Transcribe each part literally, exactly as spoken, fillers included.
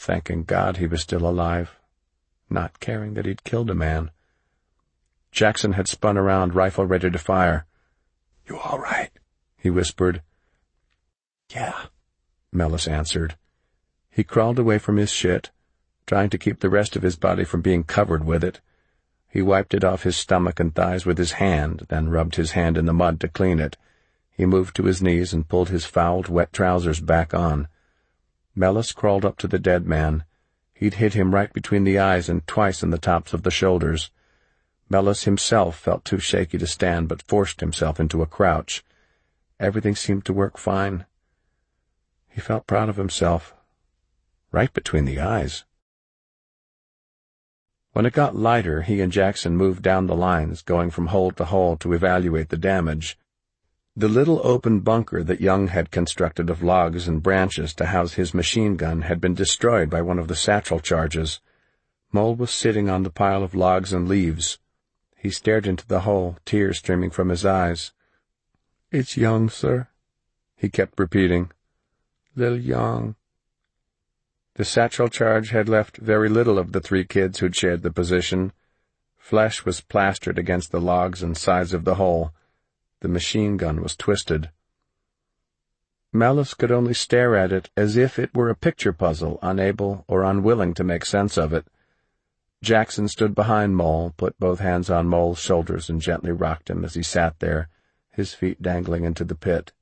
thanking God he was still alive, not caring that he'd killed a man. Jackson had spun around, rifle ready to fire. "You all right?" he whispered. "Yeah," Mellis answered. He crawled away from his shit, trying to keep the rest of his body from being covered with it. He wiped it off his stomach and thighs with his hand, then rubbed his hand in the mud to clean it. He moved to his knees and pulled his fouled, wet trousers back on. Mellis crawled up to the dead man. He'd hit him right between the eyes and twice in the tops of the shoulders. Mellis himself felt too shaky to stand, but forced himself into a crouch. Everything seemed to work fine. He felt proud of himself. Right between the eyes. When it got lighter, he and Jackson moved down the lines, going from hole to hole to evaluate the damage. The little open bunker that Young had constructed of logs and branches to house his machine gun had been destroyed by one of the satchel charges. Mole was sitting on the pile of logs and leaves. He stared into the hole, tears streaming from his eyes. "It's Young, sir," he kept repeating. "Little Young." The satchel charge had left very little of the three kids who'd shared the position. Flesh was plastered against the logs and sides of the hole. The machine gun was twisted. Mellis could only stare at it as if it were a picture puzzle, unable or unwilling to make sense of it. Jackson stood behind Mole, put both hands on Mole's shoulders, and gently rocked him as he sat there, his feet dangling into the pit.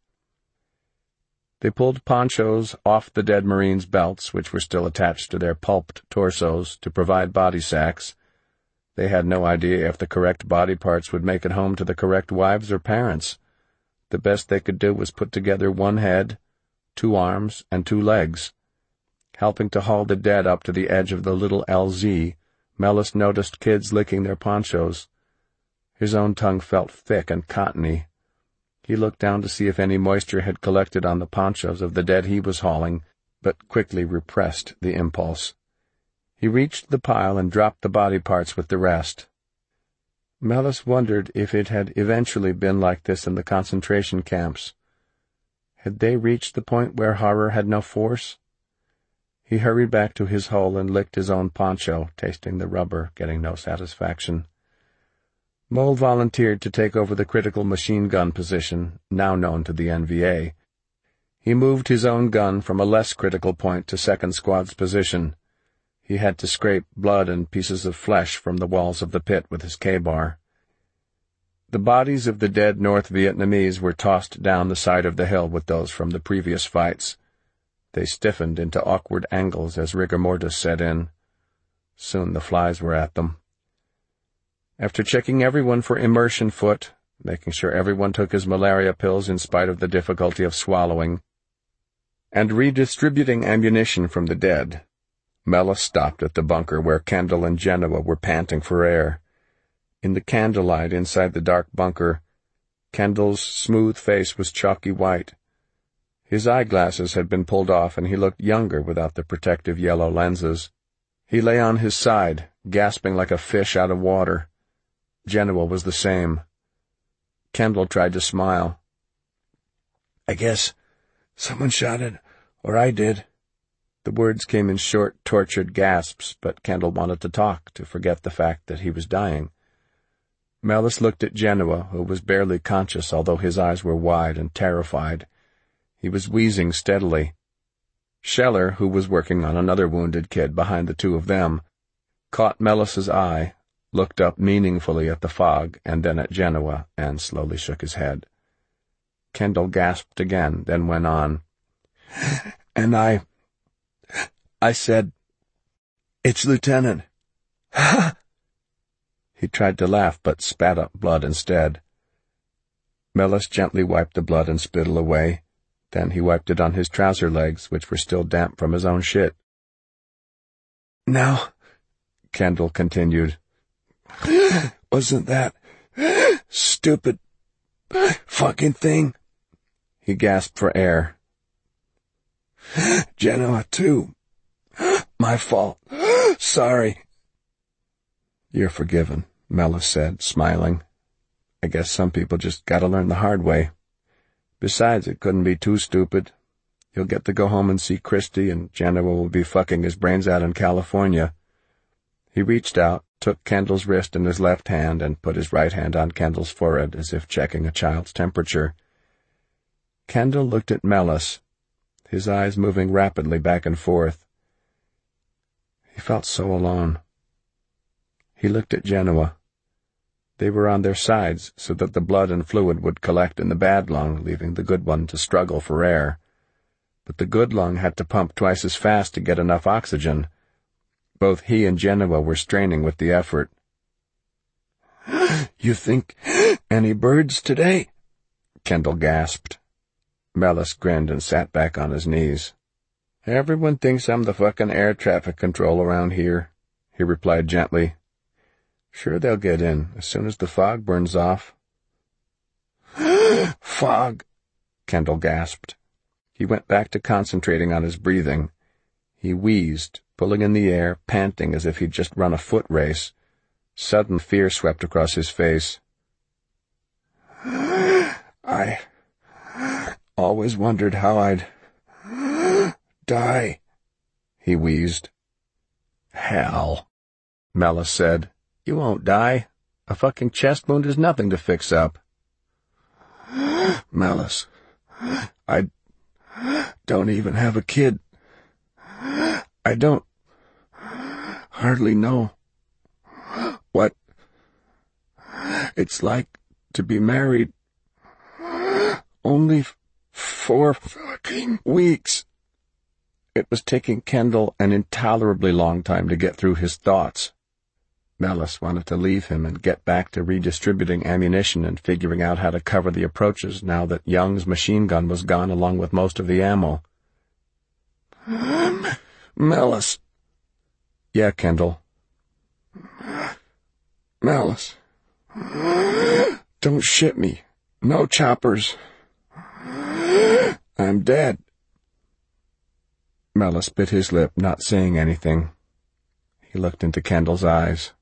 They pulled ponchos off the dead Marines' belts, which were still attached to their pulped torsos, to provide body sacks. They had no idea if the correct body parts would make it home to the correct wives or parents. The best they could do was put together one head, two arms, and two legs. Helping to haul the dead up to the edge of the little L Z, Mellis noticed kids licking their ponchos. His own tongue felt thick and cottony. He looked down to see if any moisture had collected on the ponchos of the dead he was hauling, but quickly repressed the impulse. He reached the pile and dropped the body parts with the rest. Mellis wondered if it had eventually been like this in the concentration camps. Had they reached the point where horror had no force? He hurried back to his hole and licked his own poncho, tasting the rubber, getting no satisfaction. Mole volunteered to take over the critical machine gun position, now known to the N V A. He moved his own gun from a less critical point to second squad's position. He had to scrape blood and pieces of flesh from the walls of the pit with his K-bar. The bodies of the dead North Vietnamese were tossed down the side of the hill with those from the previous fights. They stiffened into awkward angles as rigor mortis set in. Soon the flies were at them. After checking everyone for immersion foot, making sure everyone took his malaria pills in spite of the difficulty of swallowing, and redistributing ammunition from the dead, Mellis stopped at the bunker where Kendall and Genoa were panting for air. In the candlelight inside the dark bunker, Kendall's smooth face was chalky white. His eyeglasses had been pulled off, and he looked younger without the protective yellow lenses. He lay on his side, gasping like a fish out of water. Genoa was the same. Kendall tried to smile. "I guess someone shot it, or I did." The words came in short, tortured gasps, but Kendall wanted to talk, to forget the fact that he was dying. Mellis looked at Genoa, who was barely conscious, although his eyes were wide and terrified. He was wheezing steadily. Scheller, who was working on another wounded kid behind the two of them, caught Mellis's eye, looked up meaningfully at the fog and then at Genoa, and slowly shook his head. Kendall gasped again, then went on. "And I... I said, 'It's Lieutenant.'" He tried to laugh, but spat up blood instead. Mellis gently wiped the blood and spittle away. Then he wiped it on his trouser legs, which were still damp from his own shit. "Now," Kendall continued, "wasn't that stupid fucking thing?" He gasped for air. "Genoa, too. My fault. Sorry." "You're forgiven," Mellis said, smiling. "I guess some people just gotta learn the hard way. Besides, it couldn't be too stupid. He'll get to go home and see Christy, and Genoa will be fucking his brains out in California. He reached out, took Kendall's wrist in his left hand, and put his right hand on Kendall's forehead as if checking a child's temperature. Kendall looked at Melis, his eyes moving rapidly back and forth. He felt so alone. He looked at Genoa. They were on their sides so that the blood and fluid would collect in the bad lung, leaving the good one to struggle for air. But the good lung had to pump twice as fast to get enough oxygen. Both he and Genoa were straining with the effort. "You think any birds today?" Kendall gasped. Melis grinned and sat back on his knees. "Everyone thinks I'm the fucking air traffic control around here," he replied gently. "Sure they'll get in, as soon as the fog burns off." "Fog," Kendall gasped. He went back to concentrating on his breathing. He wheezed, pulling in the air, panting as if he'd just run a foot race. Sudden fear swept across his face. "I always wondered how I'd die," he wheezed. "Hell," Melis said. "You won't die. A fucking chest wound is nothing to fix up." "Melis, I don't even have a kid. I don't hardly know what it's like to be married. Only four fucking weeks." It was taking Kendall an intolerably long time to get through his thoughts. Melis wanted to leave him and get back to redistributing ammunition and figuring out how to cover the approaches now that Young's machine gun was gone along with most of the ammo. "Melis." "Yeah, Kendall." "Melis, don't shit me. No choppers. I'm dead." Melis bit his lip, not saying anything. He looked into Kendall's eyes.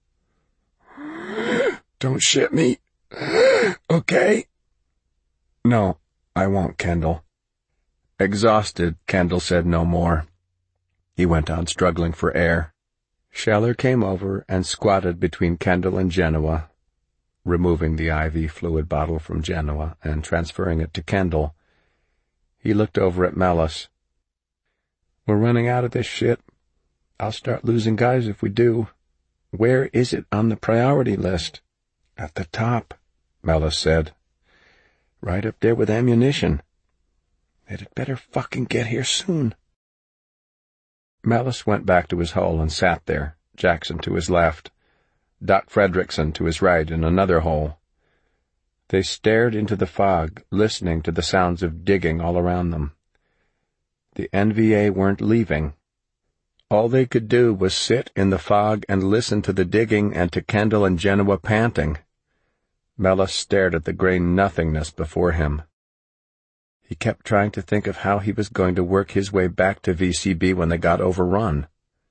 "Don't shit me, okay?" "No, I won't, Kendall." Exhausted, Kendall said no more. He went on struggling for air. Scheller came over and squatted between Kendall and Genoa, removing the I V fluid bottle from Genoa and transferring it to Kendall. He looked over at Melis. "We're running out of this shit. I'll start losing guys if we do. Where is it on the priority list?" "At the top," Melis said. "Right up there with ammunition. It had better fucking get here soon." Melis went back to his hole and sat there, Jackson to his left, Doc Fredrickson to his right in another hole. They stared into the fog, listening to the sounds of digging all around them. The N V A weren't leaving. All they could do was sit in the fog and listen to the digging and to Kendall and Genoa panting. Melis stared at the gray nothingness before him. He kept trying to think of how he was going to work his way back to V C B when they got overrun.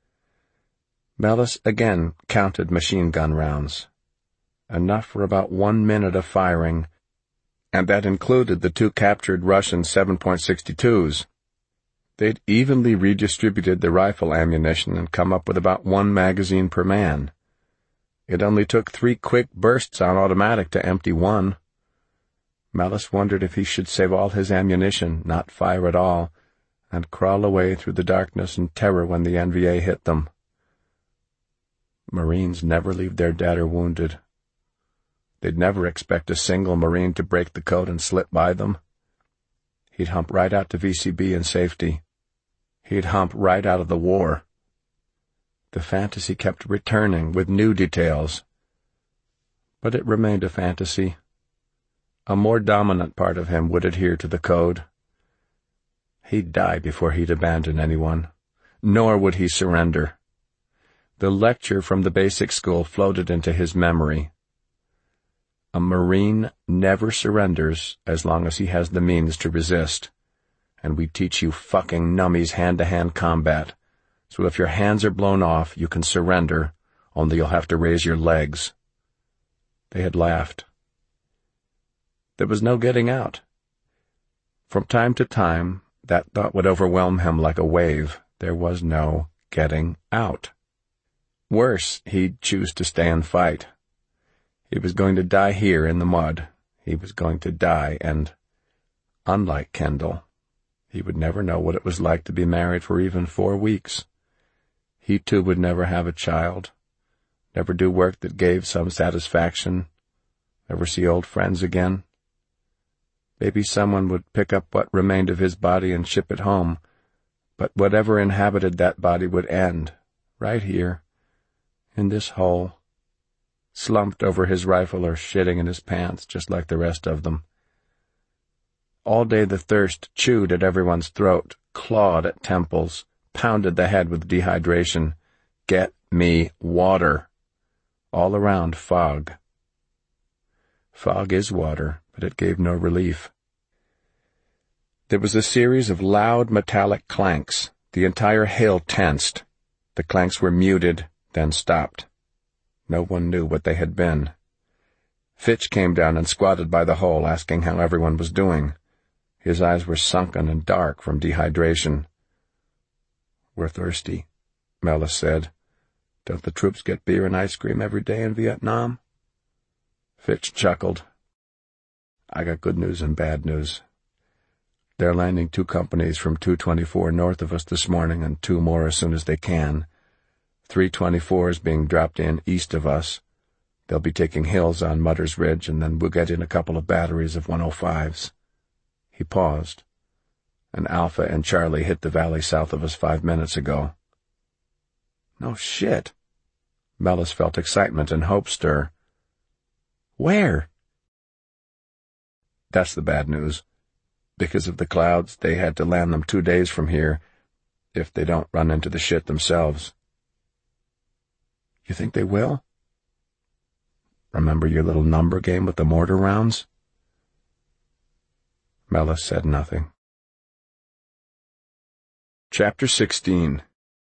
Melis again counted machine gun rounds. Enough for about one minute of firing, and that included the two captured Russian seven point six twos. They'd evenly redistributed the rifle ammunition and come up with about one magazine per man. It only took three quick bursts on automatic to empty one. Melis wondered if he should save all his ammunition, not fire at all, and crawl away through the darkness and terror when the N V A hit them. Marines never leave their dead or wounded. They'd never expect a single Marine to break the code and slip by them. He'd hump right out to V C B in safety. He'd hump right out of the war. The fantasy kept returning with new details. But it remained a fantasy. A more dominant part of him would adhere to the code. He'd die before he'd abandon anyone, nor would he surrender. The lecture from the basic school floated into his memory. A Marine never surrenders as long as he has the means to resist. And we teach you fucking nummies hand-to-hand combat, so if your hands are blown off, you can surrender, only you'll have to raise your legs. They had laughed. There was no getting out. From time to time, That thought would overwhelm him like a wave. There was no getting out. Worse, he'd choose to stay and fight. He was going to die here in the mud. He was going to die, and, unlike Kendall, he would never know what it was like to be married for even four weeks. He, too, would never have a child, never do work that gave some satisfaction, never see old friends again. Maybe someone would pick up what remained of his body and ship it home, but whatever inhabited that body would end, right here, in this hole, slumped over his rifle or shitting in his pants just like the rest of them. All day the thirst chewed at everyone's throat, clawed at temples, pounded the head with dehydration. Get me water. All around fog. Fog is water, but it gave no relief. There was a series of loud metallic clanks. The entire hill tensed. The clanks were muted, then stopped. No one knew what they had been. Fitch came down and squatted by the hole, asking how everyone was doing. His eyes were sunken and dark from dehydration. "We're thirsty," Mellis said. "Don't the troops get beer and ice cream every day in Vietnam?" Fitch chuckled. "I got good news and bad news. They're landing two companies from two twenty-four north of us this morning and two more as soon as they can. three twenty-fours being dropped in east of us. They'll be taking hills on Mutter's Ridge, and then we'll get in a couple of batteries of one oh fives. He paused. "An Alpha and Charlie hit the valley south of us five minutes ago." "No shit." Mellis felt excitement and hope stir. "Where?" "That's the bad news. Because of the clouds, they had to land them two days from here, if they don't run into the shit themselves." "You think they will?" "Remember your little number game with the mortar rounds?" Mellis said nothing. Chapter sixteen.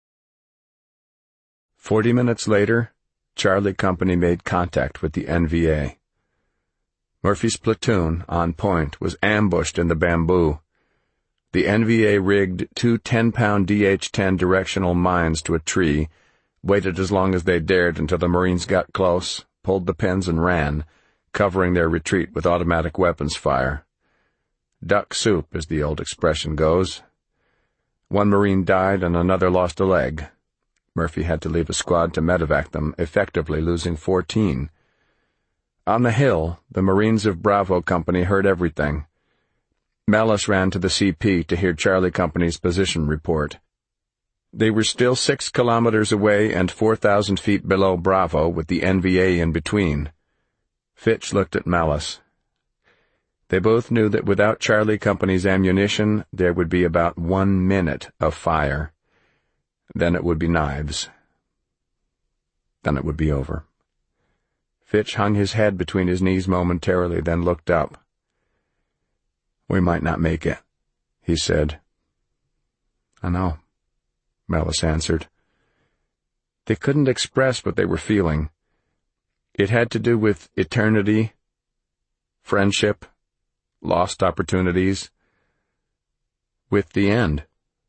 Forty minutes later, Charlie Company made contact with the N V A. Murphy's platoon, on point, was ambushed in the bamboo. The N V A rigged two ten-pound D H ten directional mines to a tree, waited as long as they dared until the Marines got close, pulled the pins and ran, covering their retreat with automatic weapons fire. Duck soup, as the old expression goes. One Marine died and another lost a leg. Murphy had to leave a squad to medevac them, effectively losing fourteen. On the hill, the Marines of Bravo Company heard everything. Mellis ran to the C P to hear Charlie Company's position report. They were still six kilometers away and four thousand feet below Bravo, with the N V A in between. Fitch looked at Mellis. They both knew that without Charlie Company's ammunition, there would be about one minute of fire. Then it would be knives. Then it would be over. Fitch hung his head between his knees momentarily, then looked up. "We might not make it," he said. "I know," Mellis answered. They couldn't express what they were feeling. It had to do with eternity, friendship, lost opportunities, with the end.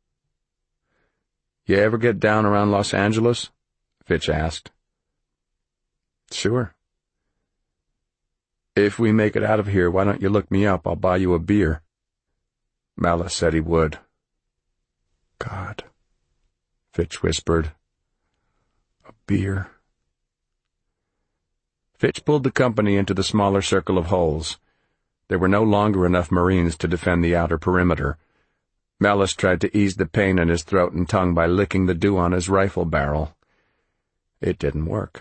"You ever get down around Los Angeles?" Fitch asked. "Sure." "If we make it out of here, why don't you look me up? I'll buy you a beer." Mellis said he would. "God," Fitch whispered. "A beer." Fitch pulled the company into the smaller circle of holes. There were no longer enough Marines to defend the outer perimeter. Mellis tried to ease the pain in his throat and tongue by licking the dew on his rifle barrel. It didn't work.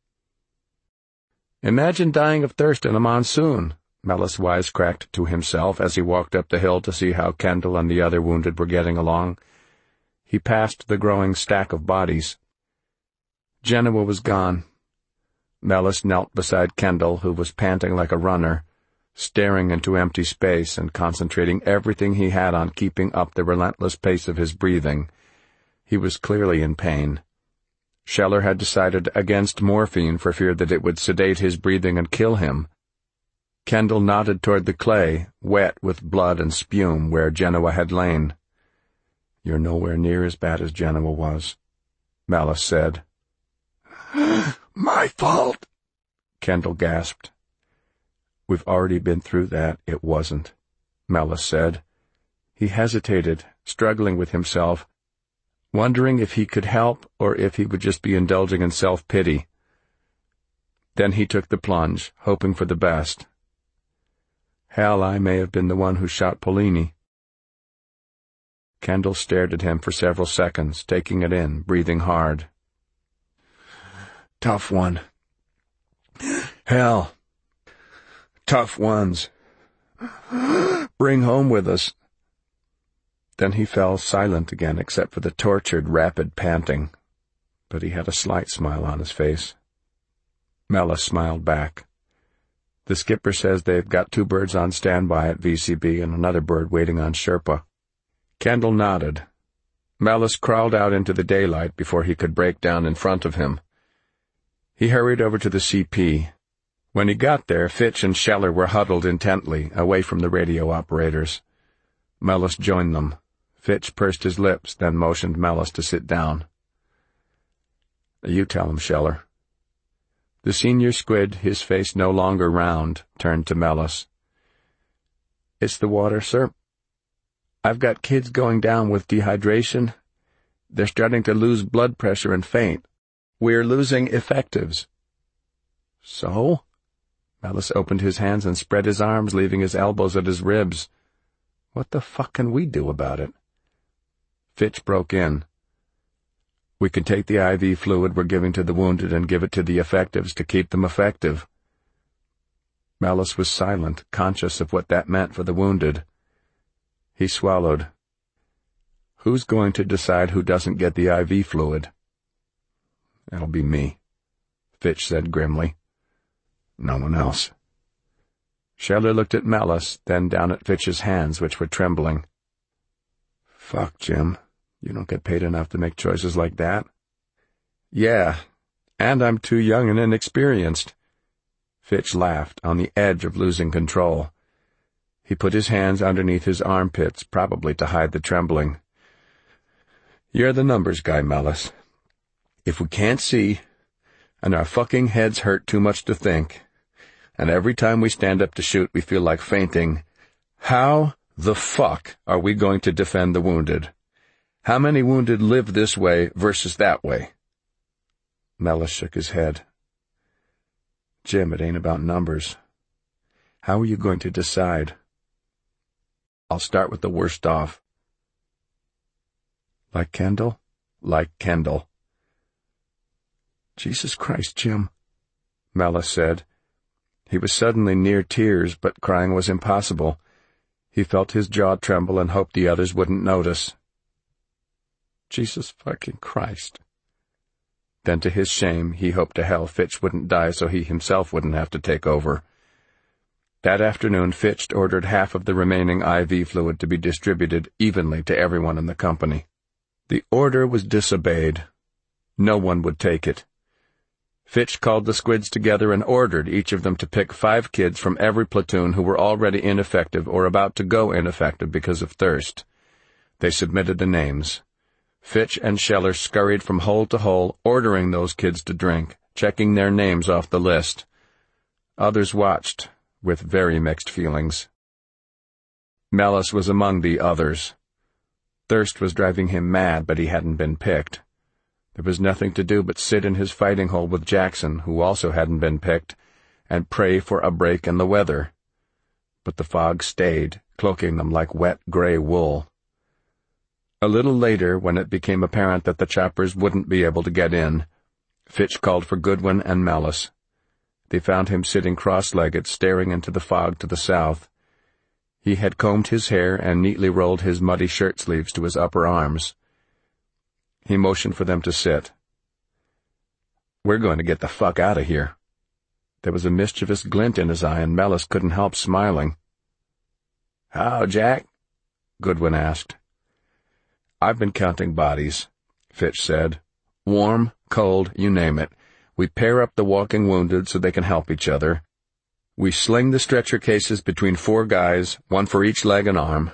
"Imagine dying of thirst in a monsoon," Mellis wisecracked to himself as he walked up the hill to see how Kendall and the other wounded were getting along. He passed the growing stack of bodies. Genoa was gone. Mellis knelt beside Kendall, who was panting like a runner, staring into empty space and concentrating everything he had on keeping up the relentless pace of his breathing. He was clearly in pain. Scheller had decided against morphine for fear that it would sedate his breathing and kill him. Kendall nodded toward the clay, wet with blood and spume, where Genoa had lain. "You're nowhere near as bad as Genoa was," Malice said. "My fault," Kendall gasped. "We've already been through that. It wasn't," Malice said. He hesitated, struggling with himself, wondering if he could help or if he would just be indulging in self-pity. Then he took the plunge, hoping for the best. "Hell, I may have been the one who shot Polini." Kendall stared at him for several seconds, taking it in, breathing hard. "Tough one. Hell. Tough ones. Bring home with us." Then he fell silent again, except for the tortured, rapid panting. But he had a slight smile on his face. Malice smiled back. "The skipper says they've got two birds on standby at V C B and another bird waiting on Sherpa." Kendall nodded. Malice crawled out into the daylight before he could break down in front of him. He hurried over to the C P. When he got there, Fitch and Scheller were huddled intently, away from the radio operators. Malice joined them. Fitch pursed his lips, then motioned Malice to sit down. "You tell him, Scheller." The senior squid, his face no longer round, turned to Malice. "It's the water, sir. I've got kids going down with dehydration. They're starting to lose blood pressure and faint. We're losing effectives." "So?" Malice opened his hands and spread his arms, leaving his elbows at his ribs. "What the fuck can we do about it?" Fitch broke in. "We can take the I V fluid we're giving to the wounded and give it to the effectives to keep them effective." Malice was silent, conscious of what that meant for the wounded. He swallowed. "Who's going to decide who doesn't get the I V fluid?" "That'll be me," Fitch said grimly. "No one else." Scheller looked at Malice, then down at Fitch's hands, which were trembling. "Fuck, Jim. You don't get paid enough to make choices like that." "Yeah, and I'm too young and inexperienced." Fitch laughed, on the edge of losing control. He put his hands underneath his armpits, probably to hide the trembling. "You're the numbers guy, Malice. If we can't see, and our fucking heads hurt too much to think, and every time we stand up to shoot we feel like fainting, how the fuck are we going to defend the wounded? How many wounded live this way versus that way?" Malice shook his head. "Jim, it ain't about numbers. How are you going to decide?" "I'll start with the worst off." "Like Kendall?" "Like Kendall." "Jesus Christ, Jim," Malice said. He was suddenly near tears, but crying was impossible. He felt his jaw tremble and hoped the others wouldn't notice. Jesus fucking Christ. Then, to his shame, he hoped to hell Fitch wouldn't die so he himself wouldn't have to take over. That afternoon, Fitch ordered half of the remaining I V fluid to be distributed evenly to everyone in the company. The order was disobeyed. No one would take it. Fitch called the squids together and ordered each of them to pick five kids from every platoon who were already ineffective or about to go ineffective because of thirst. They submitted the names. Fitch and Scheller scurried from hole to hole, ordering those kids to drink, checking their names off the list. Others watched, with very mixed feelings. Malice was among the others. Thirst was driving him mad, but he hadn't been picked. There was nothing to do but sit in his fighting hole with Jackson, who also hadn't been picked, and pray for a break in the weather. But the fog stayed, cloaking them like wet gray wool. A little later, when it became apparent that the choppers wouldn't be able to get in, Fitch called for Goodwin and Malice. They found him sitting cross-legged, staring into the fog to the south. He had combed his hair and neatly rolled his muddy shirt sleeves to his upper arms. He motioned for them to sit. "We're going to get the fuck out of here." There was a mischievous glint in his eye, and Malice couldn't help smiling. "How, Jack?" Goodwin asked. "I've been counting bodies," Fitch said. "Warm, cold, you name it. We pair up the walking wounded so they can help each other. We sling the stretcher cases between four guys, one for each leg and arm.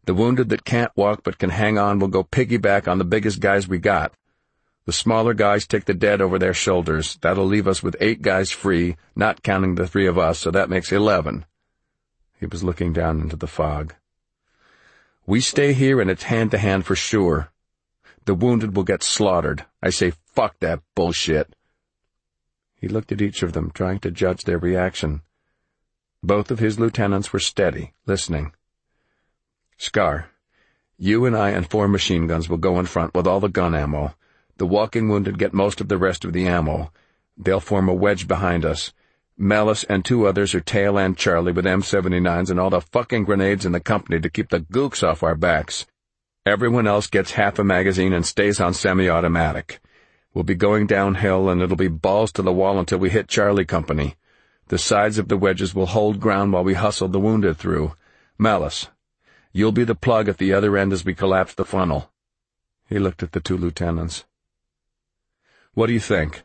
The wounded that can't walk but can hang on will go piggyback on the biggest guys we got. The smaller guys take the dead over their shoulders. That'll leave us with eight guys free, not counting the three of us, so that makes eleven. He was looking down into the fog. We stay here and it's hand-to-hand for sure. The wounded will get slaughtered. I say fuck that bullshit. He looked at each of them, trying to judge their reaction. Both of his lieutenants were steady, listening. Scar, you and I and four machine guns will go in front with all the gun ammo. The walking wounded get most of the rest of the ammo. They'll form a wedge behind us. Mellis and two others are Tail and Charlie with M seventy-nines and all the fucking grenades in the company to keep the gooks off our backs. Everyone else gets half a magazine and stays on semi-automatic. We'll be going downhill and it'll be balls to the wall until we hit Charlie Company. The sides of the wedges will hold ground while we hustle the wounded through. Mellis, you'll be the plug at the other end as we collapse the funnel. He looked at the two lieutenants. What do you think?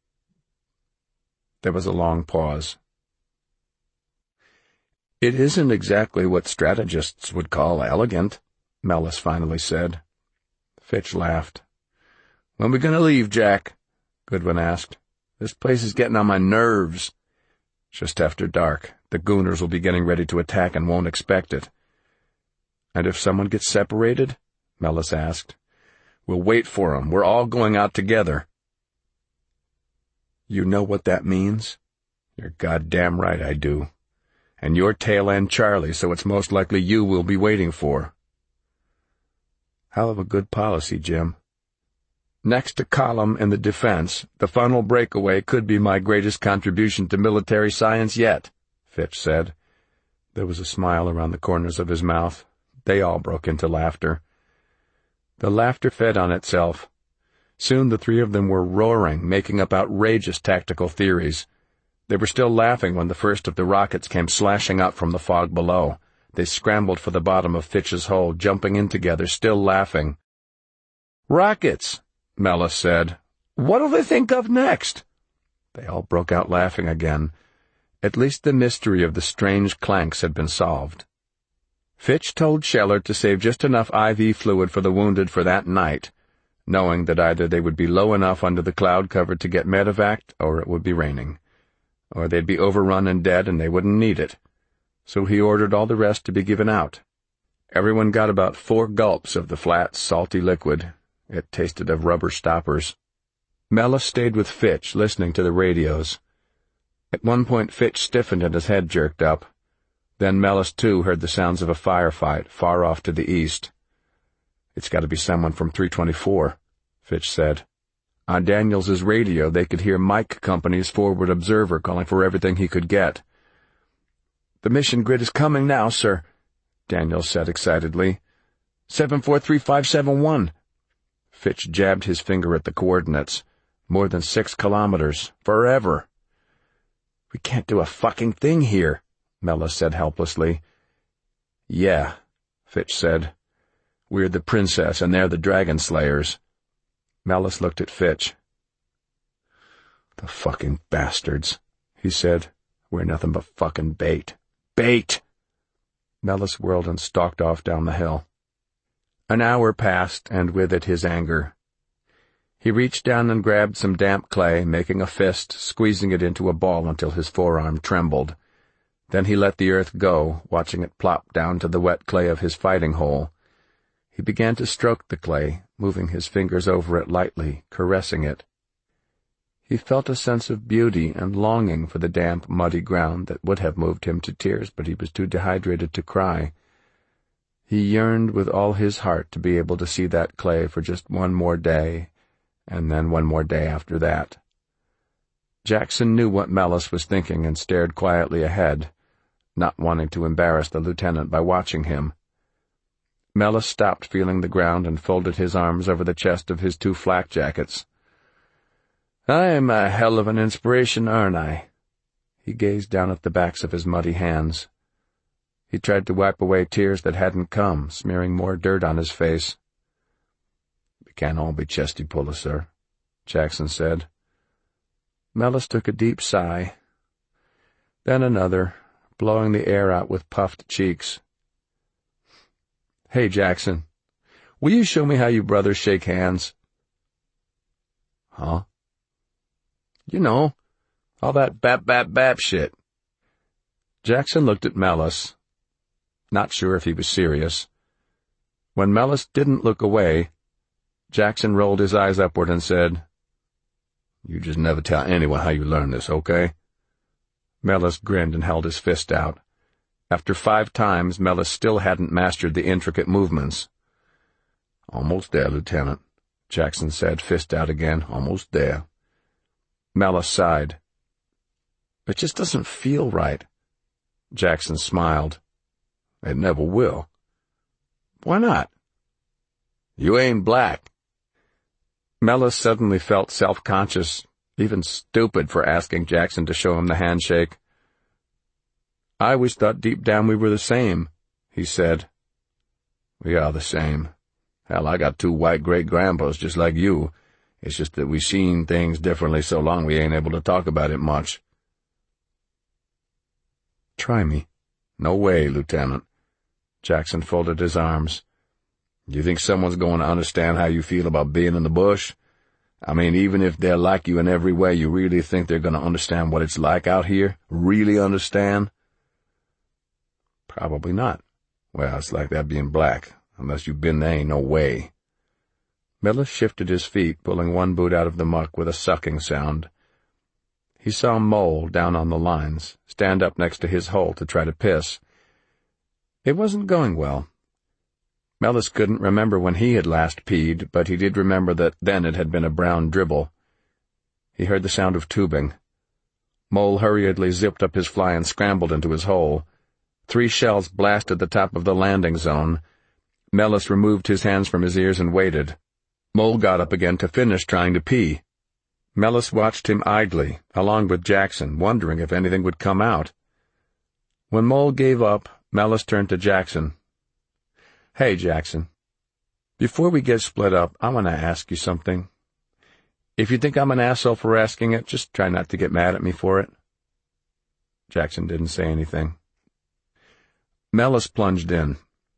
There was a long pause. It isn't exactly what strategists would call elegant, Mellis finally said. Fitch laughed. When we gonna leave, Jack? Goodwin asked. This place is getting on my nerves. Just after dark. The gooners will be getting ready to attack and won't expect it. And if someone gets separated? Mellis asked. We'll wait for 'em. We're all going out together. You know what that means? You're goddamn right I do. And you're Tail End Charlie, so it's most likely you we'll be waiting for. Hell of a good policy, Jim. Next to Column in the defense, the funnel breakaway could be my greatest contribution to military science yet, Fitch said. There was a smile around the corners of his mouth. They all broke into laughter. The laughter fed on itself. Soon the three of them were roaring, making up outrageous tactical theories. They were still laughing when the first of the rockets came slashing up from the fog below. They scrambled for the bottom of Fitch's hole, jumping in together, still laughing. Rockets, Mellis said. What'll they think of next? They all broke out laughing again. At least the mystery of the strange clanks had been solved. Fitch told Scheller to save just enough I V fluid for the wounded for that night, knowing that either they would be low enough under the cloud cover to get medevaced, or it would be raining. Or they'd be overrun and dead and they wouldn't need it. So he ordered all the rest to be given out. Everyone got about four gulps of the flat, salty liquid. It tasted of rubber stoppers. Mellis stayed with Fitch, listening to the radios. At one point Fitch stiffened and his head jerked up. Then Mellis, too, heard the sounds of a firefight, far off to the east. It's got to be someone from three twenty-four, Fitch said. On Daniels's radio, they could hear Mike Company's forward observer calling for everything he could get. The mission grid is coming now, sir, Daniels said excitedly. seven four three five seven one. Fitch jabbed his finger at the coordinates. More than six kilometers. Forever. We can't do a fucking thing here, Mellis said helplessly. Yeah, Fitch said. We're the Princess and they're the Dragon Slayers. Mellis looked at Fitch. The fucking bastards, he said. We're nothing but fucking bait. Bait! Mellis whirled and stalked off down the hill. An hour passed, and with it his anger. He reached down and grabbed some damp clay, making a fist, squeezing it into a ball until his forearm trembled. Then he let the earth go, watching it plop down to the wet clay of his fighting hole. He began to stroke the clay, moving his fingers over it lightly, caressing it. He felt a sense of beauty and longing for the damp, muddy ground that would have moved him to tears, but he was too dehydrated to cry. He yearned with all his heart to be able to see that clay for just one more day, and then one more day after that. Jackson knew what Mellis was thinking and stared quietly ahead, not wanting to embarrass the lieutenant by watching him. Mellis stopped feeling the ground and folded his arms over the chest of his two flak jackets. I'm a hell of an inspiration, aren't I? He gazed down at the backs of his muddy hands. He tried to wipe away tears that hadn't come, smearing more dirt on his face. We can't all be chesty-pullers, sir, Jackson said. Mellis took a deep sigh, then another, blowing the air out with puffed cheeks. Hey, Jackson, will you show me how you brothers shake hands? Huh? You know, all that bap-bap-bap shit. Jackson looked at Mellis, not sure if he was serious. When Mellis didn't look away, Jackson rolled his eyes upward and said, "You just never tell anyone how you learn this, okay?" Mellis grinned and held his fist out. After five times, Mellis still hadn't mastered the intricate movements. "Almost there, Lieutenant," Jackson said, fist out again. "Almost there." Mellis sighed. "It just doesn't feel right." Jackson smiled. "It never will." "Why not?" "You ain't black." Mellis suddenly felt self-conscious, even stupid, for asking Jackson to show him the handshake. "I always thought deep down we were the same," he said. "We are the same. Hell, I got two white great-grandpas just like you. It's just that we seen things differently so long we ain't able to talk about it much." "Try me." "No way, Lieutenant." Jackson folded his arms. "You think someone's going to understand how you feel about being in the bush? I mean, even if they're like you in every way, you really think they're going to understand what it's like out here? Really understand?" "Probably not." "Well, it's like that being black. Unless you've been there, ain't no way." Mellis shifted his feet, pulling one boot out of the muck with a sucking sound. He saw Mole, down on the lines, stand up next to his hole to try to piss. It wasn't going well. Mellis couldn't remember when he had last peed, but he did remember that then it had been a brown dribble. He heard the sound of tubing. Mole hurriedly zipped up his fly and scrambled into his hole. Three shells blasted the top of the landing zone. Mellis removed his hands from his ears and waited. Mole got up again to finish trying to pee. Mellis watched him idly, along with Jackson, wondering if anything would come out. When Mole gave up, Mellis turned to Jackson. "Hey, Jackson, before we get split up, I want to ask you something. If you think I'm an asshole for asking it, just try not to get mad at me for it." Jackson didn't say anything. Mellis plunged in.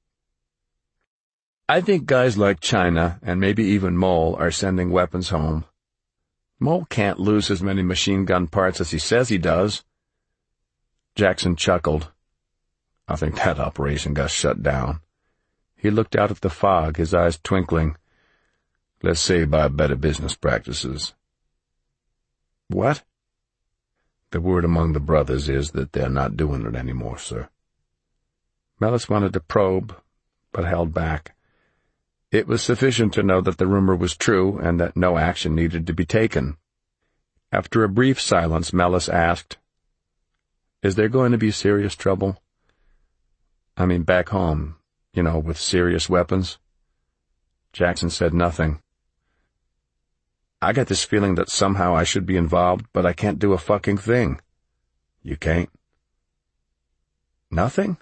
"I think guys like China, and maybe even Mole, are sending weapons home. Mole can't lose as many machine gun parts as he says he does." Jackson chuckled. "I think that operation got shut down." He looked out at the fog, his eyes twinkling. "Let's say by better business practices." "What?" "The word among the brothers is that they're not doing it anymore, sir." Mellis wanted to probe, but held back. It was sufficient to know that the rumor was true and that no action needed to be taken. After a brief silence, Mellis asked, "Is there going to be serious trouble? I mean, back home, you know, with serious weapons?" Jackson said nothing. "I got this feeling that somehow I should be involved, but I can't do a fucking thing." "You can't?" "Nothing?"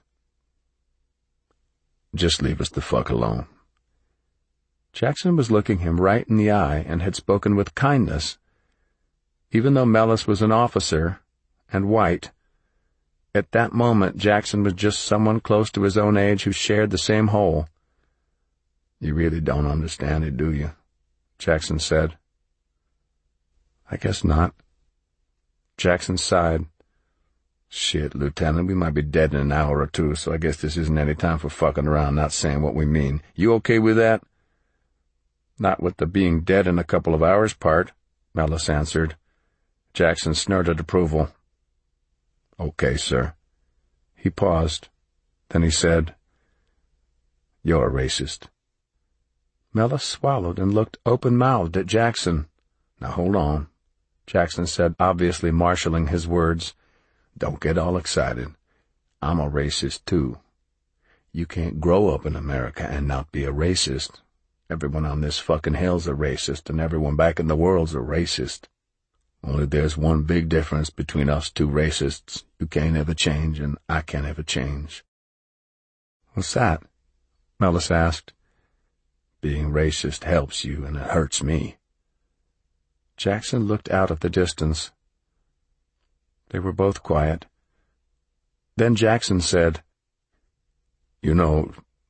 "Just leave us the fuck alone." Jackson was looking him right in the eye and had spoken with kindness. Even though Mellis was an officer, and white, at that moment Jackson was just someone close to his own age who shared the same hole. "You really don't understand it, do you?" Jackson said. "I guess not." Jackson sighed. "Shit, Lieutenant, we might be dead in an hour or two, so I guess this isn't any time for fucking around not saying what we mean. You okay with that?" "Not with the being dead in a couple of hours part," Mellis answered. Jackson snorted approval. "Okay, sir." He paused. Then he said, "You're a racist." Mellis swallowed and looked open-mouthed at Jackson. "Now hold on," Jackson said, obviously marshalling his words. "Don't get all excited. I'm a racist, too. You can't grow up in America and not be a racist. Everyone on this fucking hill's a racist, and everyone back in the world's a racist. Only there's one big difference between us two racists. You can't ever change, and I can't ever change." "What's that?" Mellis asked. "Being racist helps you, and it hurts me." Jackson looked out at the distance. They were both quiet. Then Jackson said, "You know,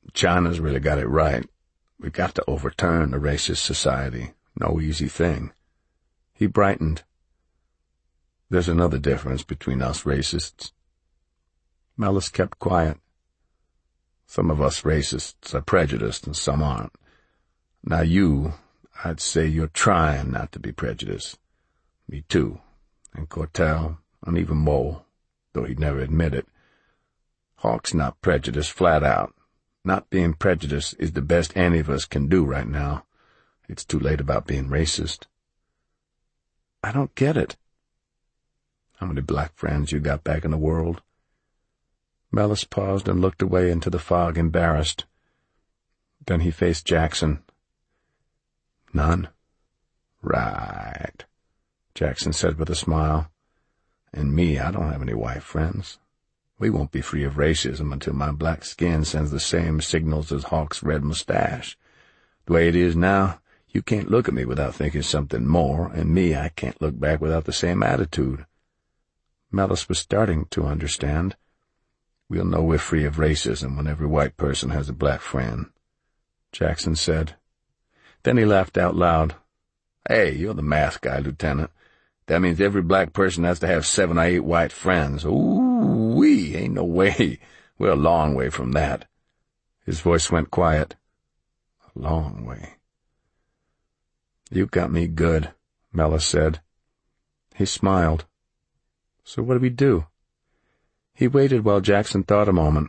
China's really got it right. We got to overturn a racist society. No easy thing. He brightened. There's another difference between us racists. Mellis kept quiet. Some of us racists are prejudiced and some aren't. Now you, I'd say you're trying not to be prejudiced. Me too. And Cortell, and even Mole, though he'd never admit it. Hawk's not prejudiced flat out. Not being prejudiced is the best any of us can do right now. It's too late about being racist. I don't get it. How many black friends you got back in the world? Mellis paused and looked away into the fog, embarrassed. Then he faced Jackson. None? Right, Jackson said with a smile. And me, I don't have any white friends. We won't be free of racism until my black skin sends the same signals as Hawk's red mustache. The way it is now, you can't look at me without thinking something more, and me, I can't look back without the same attitude. Mellis was starting to understand. We'll know we're free of racism when every white person has a black friend, Jackson said. Then he laughed out loud. Hey, you're the math guy, Lieutenant. That means every black person has to have seven or eight white friends. Ooh-wee, ain't no way. We're a long way from that. His voice went quiet. A long way. You got me good, Mellis said. He smiled. So what do we do? He waited while Jackson thought a moment.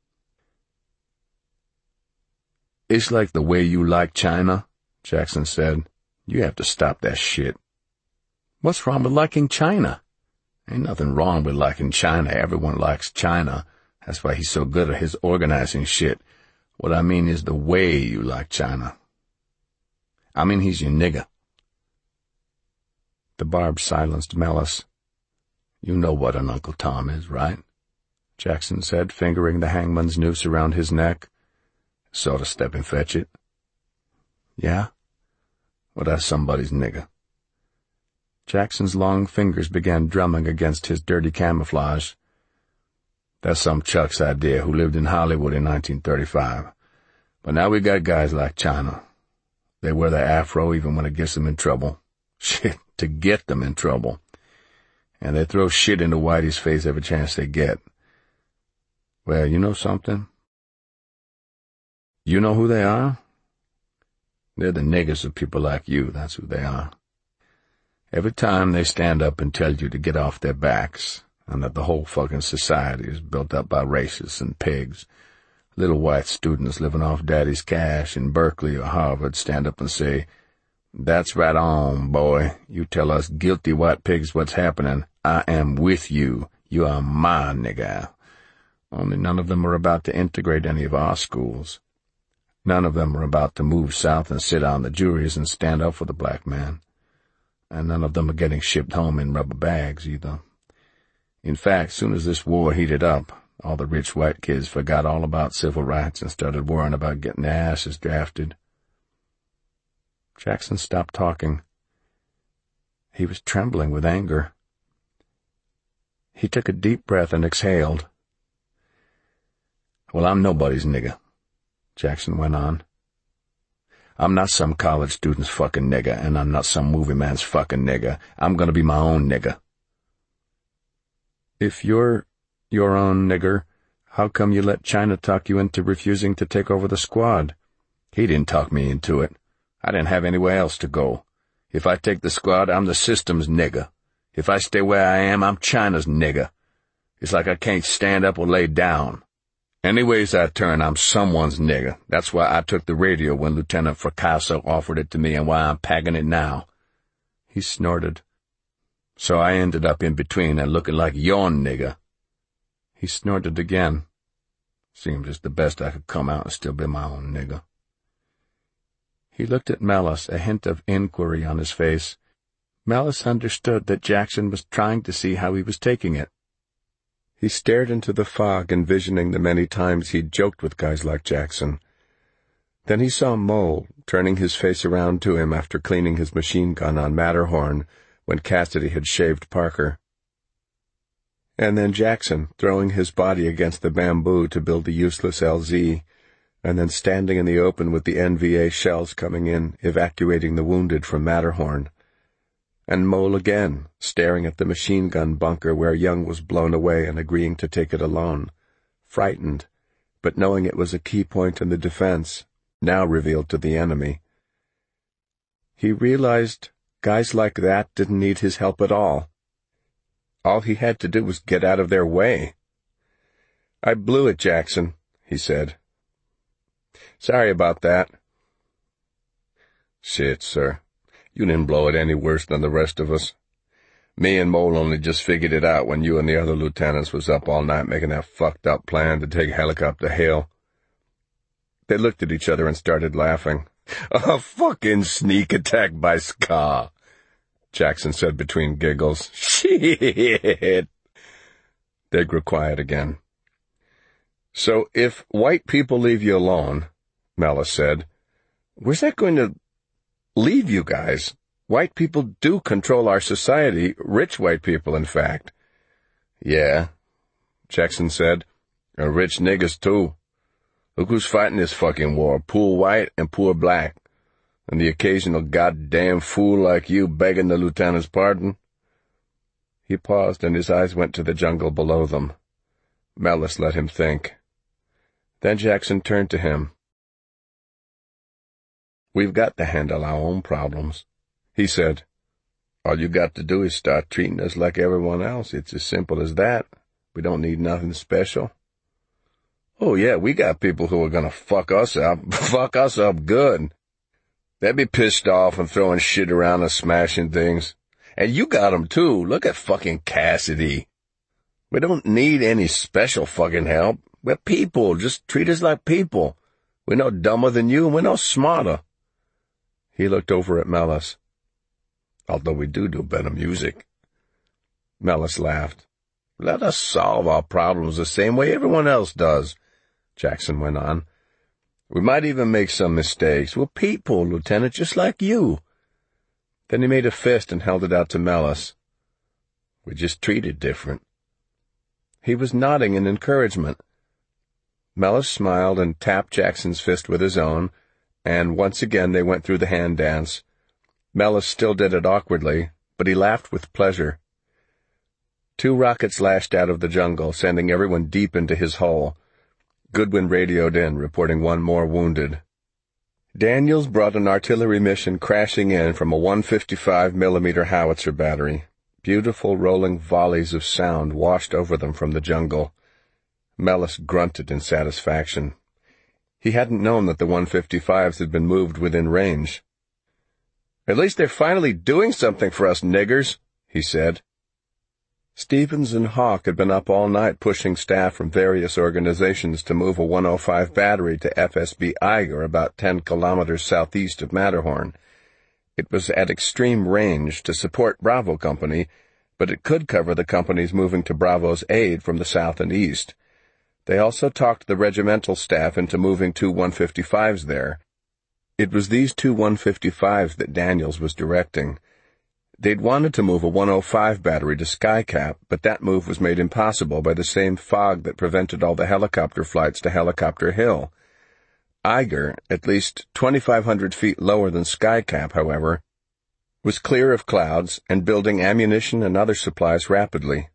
It's like the way you like China, Jackson said. You have to stop that shit. What's wrong with liking China? Ain't nothing wrong with liking China. Everyone likes China. That's why he's so good at his organizing shit. What I mean is the way you like China. I mean he's your nigger. The barb silenced Mellis. You know what an Uncle Tom is, right? Jackson said, fingering the hangman's noose around his neck. Sort of step and fetch it. Yeah? Well, that's somebody's nigger. Jackson's long fingers began drumming against his dirty camouflage. That's some Chuck's idea who lived in Hollywood in nineteen thirty-five. But now we got guys like China. They wear their afro even when it gets them in trouble. Shit, to get them in trouble. And they throw shit into Whitey's face every chance they get. Well, you know something? You know who they are? They're the niggers of people like you, that's who they are. Every time they stand up and tell you to get off their backs, and that the whole fucking society is built up by racists and pigs, little white students living off daddy's cash in Berkeley or Harvard stand up and say, "That's right on, boy. You tell us guilty white pigs what's happening. I am with you. You are my nigger." Only none of them are about to integrate any of our schools. None of them are about to move south and sit on the juries and stand up for the black man. And none of them are getting shipped home in rubber bags, either. In fact, soon as this war heated up, all the rich white kids forgot all about civil rights and started worrying about getting their asses drafted. Jackson stopped talking. He was trembling with anger. He took a deep breath and exhaled. Well, I'm nobody's nigger, Jackson went on. I'm not some college student's fucking nigger, and I'm not some movie man's fucking nigger. I'm gonna be my own nigger. If you're your own nigger, how come you let China talk you into refusing to take over the squad? He didn't talk me into it. I didn't have anywhere else to go. If I take the squad, I'm the system's nigger. If I stay where I am, I'm China's nigger. It's like I can't stand up or lay down. Any ways I turn, I'm someone's nigger. That's why I took the radio when Lieutenant Fracasso offered it to me and why I'm packing it now. He snorted. So I ended up in between and looking like your nigger. He snorted again. Seems it's the best I could come out and still be my own nigger. He looked at Mellis, a hint of inquiry on his face. Mellis understood that Jackson was trying to see how he was taking it. He stared into the fog, envisioning the many times he'd joked with guys like Jackson. Then he saw Mole, turning his face around to him after cleaning his machine gun on Matterhorn when Cassidy had shaved Parker. And then Jackson, throwing his body against the bamboo to build the useless L Z, and then standing in the open with the N V A shells coming in, evacuating the wounded from Matterhorn. And Mole again, staring at the machine gun bunker where Young was blown away and agreeing to take it alone, frightened, but knowing it was a key point in the defense, now revealed to the enemy. He realized guys like that didn't need his help at all. All he had to do was get out of their way. "I blew it, Jackson," he said. "Sorry about that." "Shit, sir. You didn't blow it any worse than the rest of us. Me and Mole only just figured it out when you and the other lieutenants was up all night making that fucked up plan to take Helicopter Hill." They looked at each other and started laughing. "A fucking sneak attack by Ska," Jackson said between giggles. "Shit." They grew quiet again. "So if white people leave you alone," Mellis said, "where's that going to leave you guys? White people do control our society, rich white people, in fact." "Yeah," Jackson said, "and rich niggas, too. Look who's fighting this fucking war, poor white and poor black, and the occasional goddamn fool like you begging the lieutenant's pardon." He paused, and his eyes went to the jungle below them. Mellis let him think. Then Jackson turned to him. "We've got to handle our own problems," he said. "All you got to do is start treating us like everyone else. It's as simple as that. We don't need nothing special." "Oh, yeah, we got people who are gonna fuck us up, fuck us up good. They'd be pissed off and throwing shit around and smashing things. And you got 'em, too. Look at fucking Cassidy. We don't need any special fucking help. We're people. Just treat us like people. We're no dumber than you, and we're no smarter." He looked over at Mellis. "Although we do do better music." Mellis laughed. "Let us solve our problems the same way everyone else does," Jackson went on. "We might even make some mistakes. We're people, Lieutenant, just like you." Then he made a fist and held it out to Mellis. "We're just treated different." He was nodding in encouragement. Mellis smiled and tapped Jackson's fist with his own, and once again they went through the hand dance. Mellis still did it awkwardly, but he laughed with pleasure. Two rockets lashed out of the jungle, sending everyone deep into his hole. Goodwin radioed in, reporting one more wounded. Daniels brought an artillery mission crashing in from a one fifty-five millimeter howitzer battery. Beautiful rolling volleys of sound washed over them from the jungle. Mellis grunted in satisfaction. He hadn't known that the one fifty-fives had been moved within range. "At least they're finally doing something for us niggers," he said. Stevens and Hawk had been up all night pushing staff from various organizations to move a one oh five battery to F S B Eiger about ten kilometers southeast of Matterhorn. It was at extreme range to support Bravo Company, but it could cover the companies moving to Bravo's aid from the south and east. They also talked the regimental staff into moving two one fifty-fives there. It was these two one fifty-fives that Daniels was directing. They'd wanted to move a one oh five battery to Skycap, but that move was made impossible by the same fog that prevented all the helicopter flights to Helicopter Hill. Eiger, at least twenty-five hundred feet lower than Skycap, however, was clear of clouds and building ammunition and other supplies rapidly.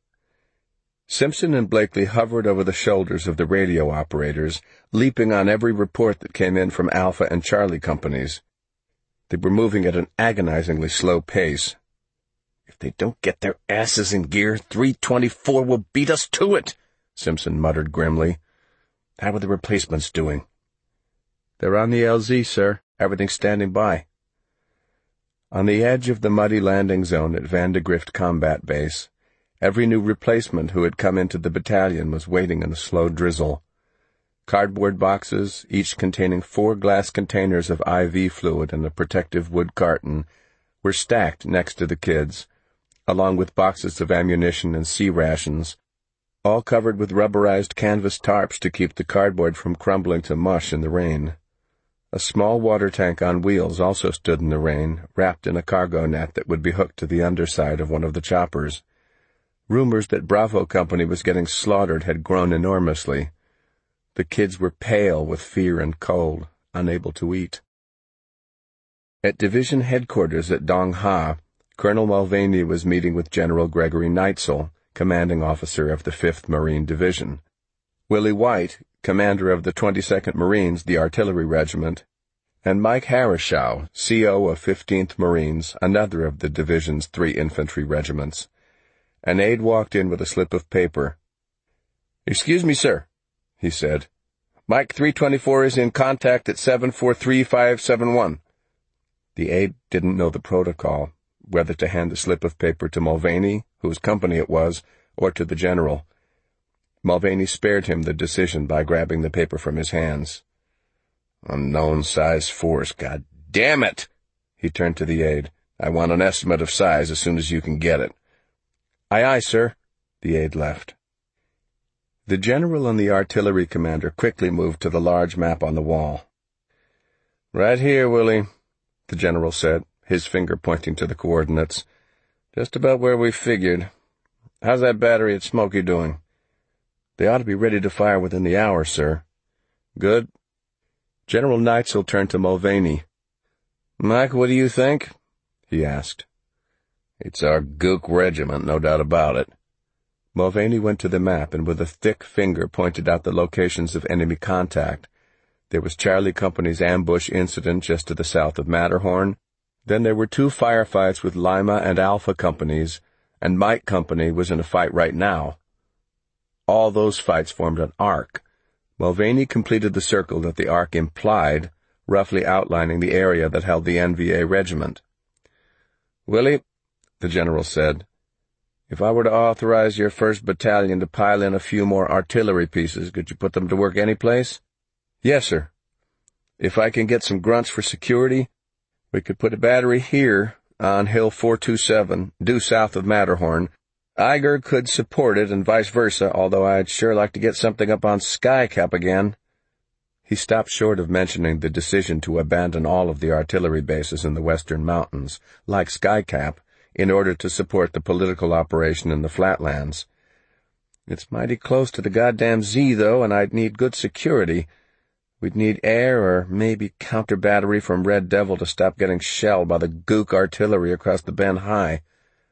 Simpson and Blakely hovered over the shoulders of the radio operators, leaping on every report that came in from Alpha and Charlie companies. They were moving at an agonizingly slow pace. "If they don't get their asses in gear, three twenty-four will beat us to it," Simpson muttered grimly. "How are the replacements doing?" "They're on the L Z, sir. Everything's standing by." On the edge of the muddy landing zone at Vandegrift Combat Base, every new replacement who had come into the battalion was waiting in a slow drizzle. Cardboard boxes, each containing four glass containers of I V fluid and a protective wood carton, were stacked next to the kids, along with boxes of ammunition and sea rations, all covered with rubberized canvas tarps to keep the cardboard from crumbling to mush in the rain. A small water tank on wheels also stood in the rain, wrapped in a cargo net that would be hooked to the underside of one of the choppers. Rumors that Bravo Company was getting slaughtered had grown enormously. The kids were pale with fear and cold, unable to eat. At division headquarters at Dong Ha, Colonel Mulvaney was meeting with General Gregory Neitzel, commanding officer of the fifth Marine Division. Willie White, commander of the twenty-second Marines, the Artillery Regiment, and Mike Harishow, C O of fifteenth Marines, another of the division's three infantry regiments. An aide walked in with a slip of paper. "Excuse me, sir," he said. "Mike three twenty-four is in contact at seven four three five seven one. The aide didn't know the protocol, whether to hand the slip of paper to Mulvaney, whose company it was, or to the general. Mulvaney spared him the decision by grabbing the paper from his hands. "Unknown size force, God damn it!" He turned to the aide. "I want an estimate of size as soon as you can get it." "Aye, aye, sir." The aide left. The general and the artillery commander quickly moved to the large map on the wall. "Right here, Willie," the general said, his finger pointing to the coordinates. "Just about where we figured. How's that battery at Smoky doing?" "They ought to be ready to fire within the hour, sir." "Good." General Neitzel turned to Mulvaney. "Mike, what do you think?" he asked. "It's our Gook regiment, no doubt about it." Mulvaney went to the map and with a thick finger pointed out the locations of enemy contact. There was Charlie Company's ambush incident just to the south of Matterhorn. Then there were two firefights with Lima and Alpha Companies, and Mike Company was in a fight right now. All those fights formed an arc. Mulvaney completed the circle that the arc implied, roughly outlining the area that held the N V A regiment. "Willie," the general said, "if I were to authorize your first battalion to pile in a few more artillery pieces, could you put them to work any place?" "Yes, sir." "If I can get some grunts for security, we could put a battery here on Hill four two seven, due south of Matterhorn. Iger could support it and vice versa, although I'd sure like to get something up on Sky Cap again." He stopped short of mentioning the decision to abandon all of the artillery bases in the western mountains, like Sky Cap, in order to support the political operation in the flatlands. "It's mighty close to the goddamn Z, though, and I'd need good security. We'd need air or maybe counter-battery from Red Devil to stop getting shelled by the Gook artillery across the Bend High."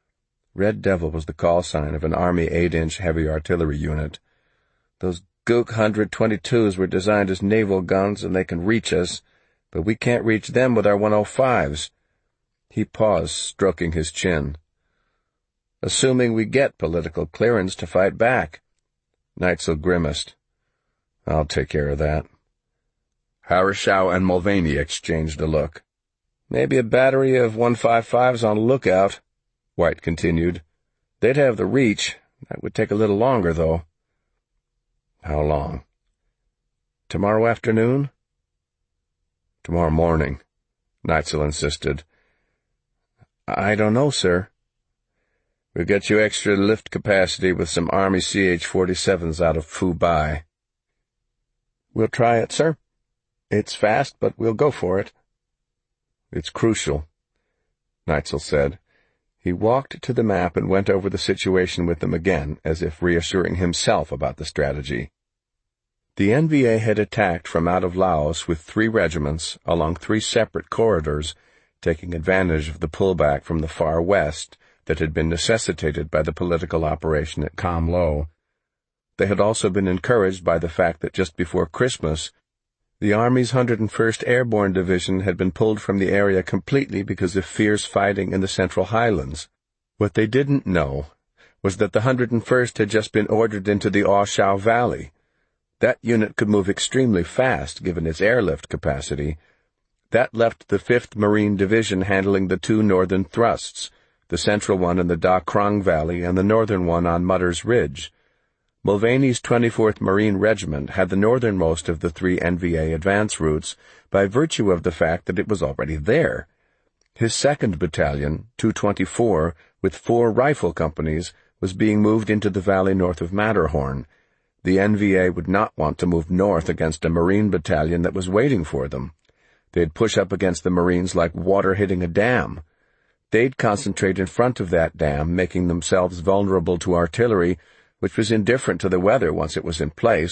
Red Devil was the call sign of an Army eight-inch heavy artillery unit. "Those Gook one hundred twenty-twos were designed as naval guns, and they can reach us, but we can't reach them with our one oh fives. He paused, stroking his chin. "Assuming we get political clearance to fight back." Neitzel grimaced. "I'll take care of that." Harishow and Mulvaney exchanged a look. "Maybe a battery of one fifty-fives on lookout," White continued. "They'd have the reach. That would take a little longer, though." "How long?" "Tomorrow afternoon?" "Tomorrow morning," Neitzel insisted. "I don't know, sir." "We'll get you extra lift capacity with some Army C H forty-sevens out of Phu Bai." "We'll try it, sir. It's fast, but we'll go for it." "It's crucial," Neitzel said. He walked to the map and went over the situation with them again, as if reassuring himself about the strategy. The N V A had attacked from out of Laos with three regiments along three separate corridors, taking advantage of the pullback from the far west that had been necessitated by the political operation at Cam Lo. They had also been encouraged by the fact that just before Christmas, the Army's one hundred first Airborne Division had been pulled from the area completely because of fierce fighting in the Central Highlands. What they didn't know was that the one hundred first had just been ordered into the Aw Shao Valley. That unit could move extremely fast, given its airlift capacity. That left the fifth Marine Division handling the two northern thrusts, the central one in the Da Krang Valley and the northern one on Mutter's Ridge. Mulvaney's twenty-fourth Marine Regiment had the northernmost of the three N V A advance routes by virtue of the fact that it was already there. His second Battalion, two twenty-four, with four rifle companies, was being moved into the valley north of Matterhorn. The N V A would not want to move north against a Marine battalion that was waiting for them. They'd push up against the Marines like water hitting a dam. They'd concentrate in front of that dam, making themselves vulnerable to artillery, which was indifferent to the weather once it was in place,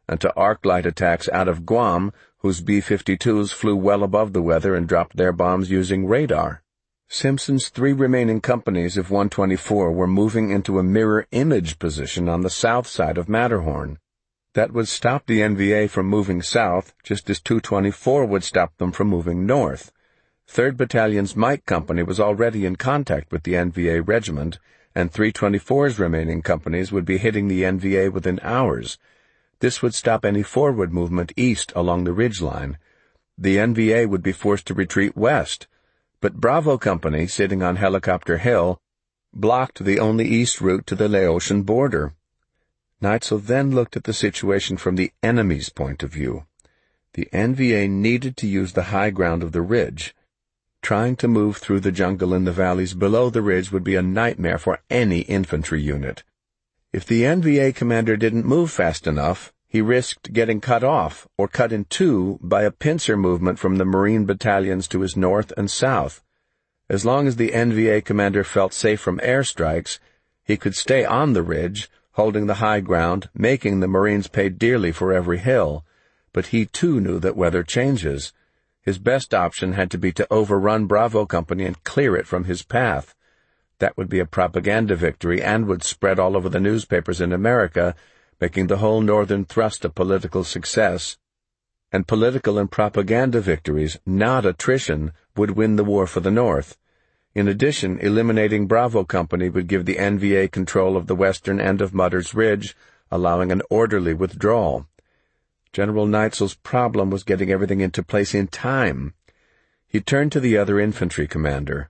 and to arc light attacks out of Guam, whose B fifty-twos flew well above the weather and dropped their bombs using radar. Simpson's three remaining companies of one twenty-four were moving into a mirror image position on the south side of Matterhorn. That would stop the N V A from moving south, just as two twenty-four would stop them from moving north. third Battalion's Mike Company was already in contact with the N V A regiment, and three twenty-four's remaining companies would be hitting the N V A within hours. This would stop any forward movement east along the ridgeline. The N V A would be forced to retreat west, but Bravo Company, sitting on Helicopter Hill, blocked the only east route to the Laotian border. Neitzel then looked at the situation from the enemy's point of view. The N V A needed to use the high ground of the ridge. Trying to move through the jungle in the valleys below the ridge would be a nightmare for any infantry unit. If the N V A commander didn't move fast enough, he risked getting cut off or cut in two by a pincer movement from the Marine battalions to his north and south. As long as the N V A commander felt safe from airstrikes, he could stay on the ridge, holding the high ground, making the Marines pay dearly for every hill. But he too knew that weather changes. His best option had to be to overrun Bravo Company and clear it from his path. That would be a propaganda victory and would spread all over the newspapers in America, making the whole northern thrust a political success. And political and propaganda victories, not attrition, would win the war for the North. In addition, eliminating Bravo Company would give the N V A control of the western end of Mudder's Ridge, allowing an orderly withdrawal. General Neitzel's problem was getting everything into place in time. He turned to the other infantry commander.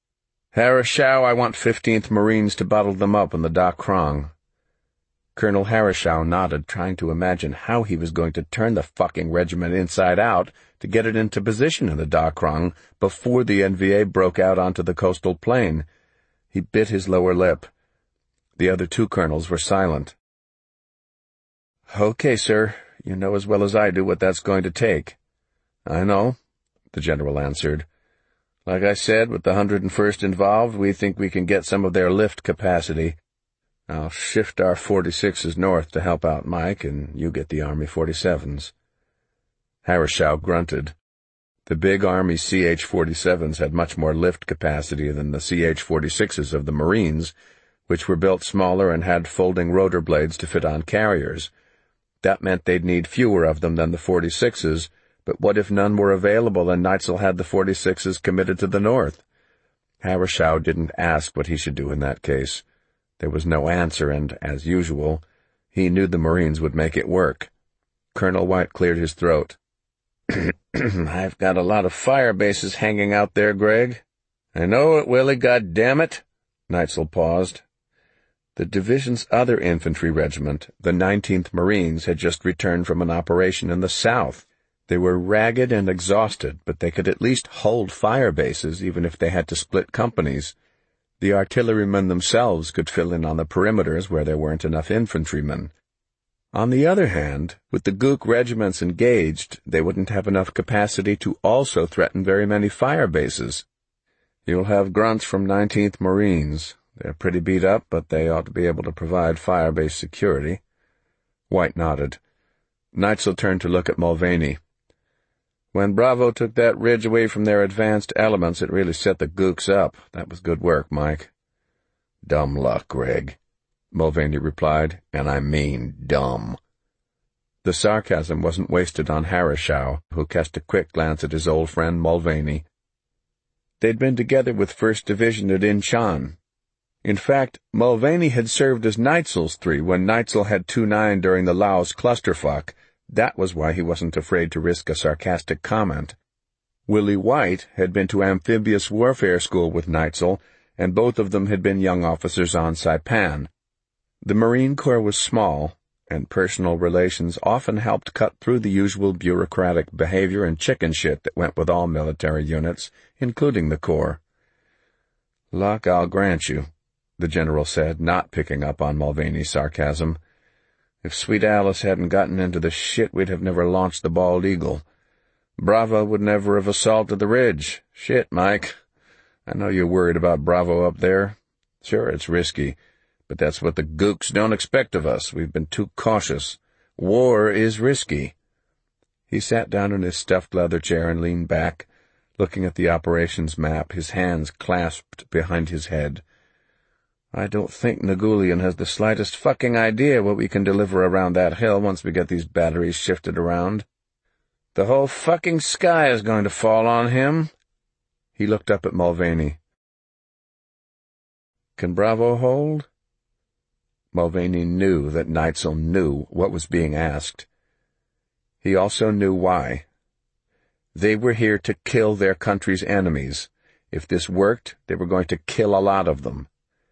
"Harishow, I want fifteenth Marines to bottle them up in the Da Krong." Colonel Harishow nodded, trying to imagine how he was going to turn the fucking regiment inside out to get it into position in the Da Krong before the N V A broke out onto the coastal plain. He bit his lower lip. The other two colonels were silent. "Okay, sir. You know as well as I do what that's going to take." "I know," the general answered. "Like I said, with the one hundred first involved, we think we can get some of their lift capacity. I'll shift our forty-sixes north to help out Mike, and you get the Army forty-sevens. Harishow grunted. The big Army C H forty-sevens had much more lift capacity than the C H forty-sixes of the Marines, which were built smaller and had folding rotor blades to fit on carriers. That meant they'd need fewer of them than the forty-sixes, but what if none were available and Neitzel had the forty-sixes committed to the north? Harishow didn't ask what he should do in that case. There was no answer, and, as usual, he knew the Marines would make it work. Colonel White cleared his throat. "I've got a lot of fire bases hanging out there, Greg." "I know it, Willie, goddammit." Neitzel paused. The division's other infantry regiment, the nineteenth Marines, had just returned from an operation in the south. They were ragged and exhausted, but they could at least hold fire bases, even if they had to split companies. The artillerymen themselves could fill in on the perimeters where there weren't enough infantrymen. On the other hand, with the Gook regiments engaged, they wouldn't have enough capacity to also threaten very many fire bases. "You'll have grunts from nineteenth Marines. They're pretty beat up, but they ought to be able to provide fire-base security." White nodded. Neitzel turned to look at Mulvaney. "When Bravo took that ridge away from their advanced elements, it really set the Gooks up. That was good work, Mike." "Dumb luck, Greg," Mulvaney replied, "and I mean dumb." The sarcasm wasn't wasted on Harishow, who cast a quick glance at his old friend Mulvaney. They'd been together with First Division at Incheon. In fact, Mulvaney had served as Neitzel's three when Neitzel had two nine during the Laos clusterfuck. That was why he wasn't afraid to risk a sarcastic comment. Willie White had been to amphibious warfare school with Neitzel, and both of them had been young officers on Saipan. The Marine Corps was small, and personal relations often helped cut through the usual bureaucratic behavior and chicken shit that went with all military units, including the Corps. "Luck, I'll grant you," the general said, not picking up on Mulvaney's sarcasm. "If Sweet Alice hadn't gotten into the shit, we'd have never launched the Bald Eagle. Bravo would never have assaulted the ridge. Shit, Mike. I know you're worried about Bravo up there. Sure, it's risky, but that's what the Gooks don't expect of us. We've been too cautious. War is risky. He sat down in his stuffed leather chair and leaned back, looking at the operations map, his hands clasped behind his head. I don't think Nagulian has the slightest fucking idea what we can deliver around that hill once we get these batteries shifted around. The whole fucking sky is going to fall on him. He looked up at Mulvaney. Can Bravo hold? Mulvaney knew that Neitzel knew what was being asked. He also knew why. They were here to kill their country's enemies. If this worked, they were going to kill a lot of them.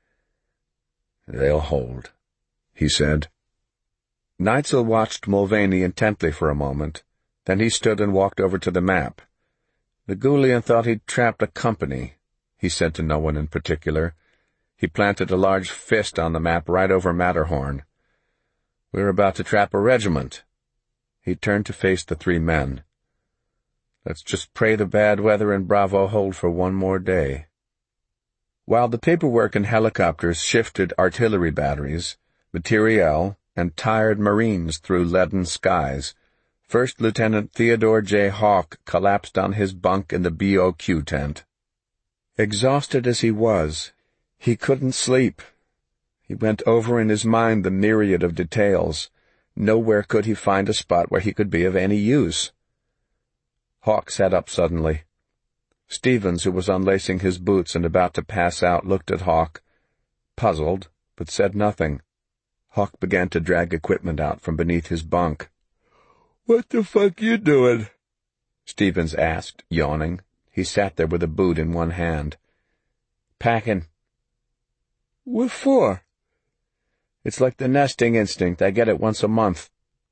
They'll hold, he said. Neitzel watched Mulvaney intently for a moment. Then he stood and walked over to the map. Nagulian thought he'd trapped a company, he said to no one in particular. He planted a large fist on the map right over Matterhorn. We're about to trap a regiment. He turned to face the three men. Let's just pray the bad weather in Bravo hold for one more day. While the paperwork and helicopters shifted artillery batteries, materiel, and tired Marines through leaden skies, First Lieutenant Theodore J. Hawk collapsed on his bunk in the B O Q tent. Exhausted as he was, he couldn't sleep. He went over in his mind the myriad of details. Nowhere could he find a spot where he could be of any use. Hawk sat up suddenly. Stevens, who was unlacing his boots and about to pass out, looked at Hawk, puzzled, but said nothing. Hawk began to drag equipment out from beneath his bunk. "What the fuck you doing?" Stevens asked, yawning. He sat there with a boot in one hand. "Packing." "What for?" "It's like the nesting instinct. I get it once a month."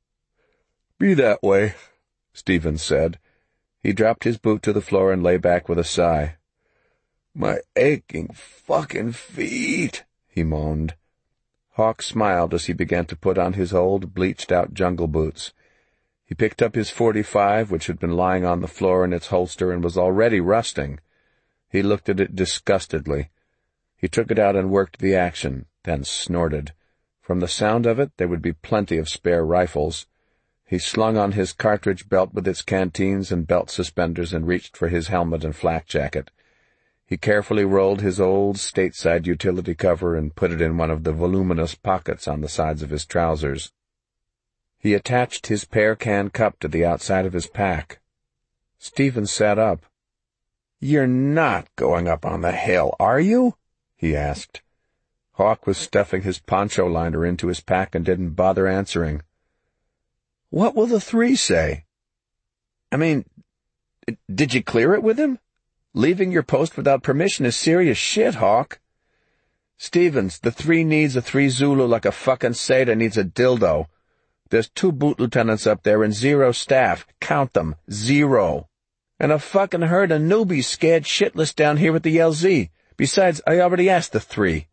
"Be that way," Stevens said. He dropped his boot to the floor and lay back with a sigh. "My aching fucking feet," he moaned. Hawk smiled as he began to put on his old, bleached-out jungle boots. He picked up his forty-five, which had been lying on the floor in its holster and was already rusting. He looked at it disgustedly. He took it out and worked the action, then snorted. From the sound of it, there would be plenty of spare rifles. He slung on his cartridge belt with its canteens and belt suspenders and reached for his helmet and flak jacket. He carefully rolled his old stateside utility cover and put it in one of the voluminous pockets on the sides of his trousers. He attached his pear-can cup to the outside of his pack. Stevens sat up. "You're not going up on the hill, are you?" he asked. Hawk was stuffing his poncho liner into his pack and didn't bother answering. "What will the three say?" "I mean, did you clear it with him? Leaving your post without permission is serious shit, Hawk." "Stevens, the three needs a three Zulu like a fucking Seda needs a dildo. There's two boot lieutenants up there and zero staff. Count them. Zero. And a fucking herd of newbies scared shitless down here at the L Z. Besides, I already asked the three."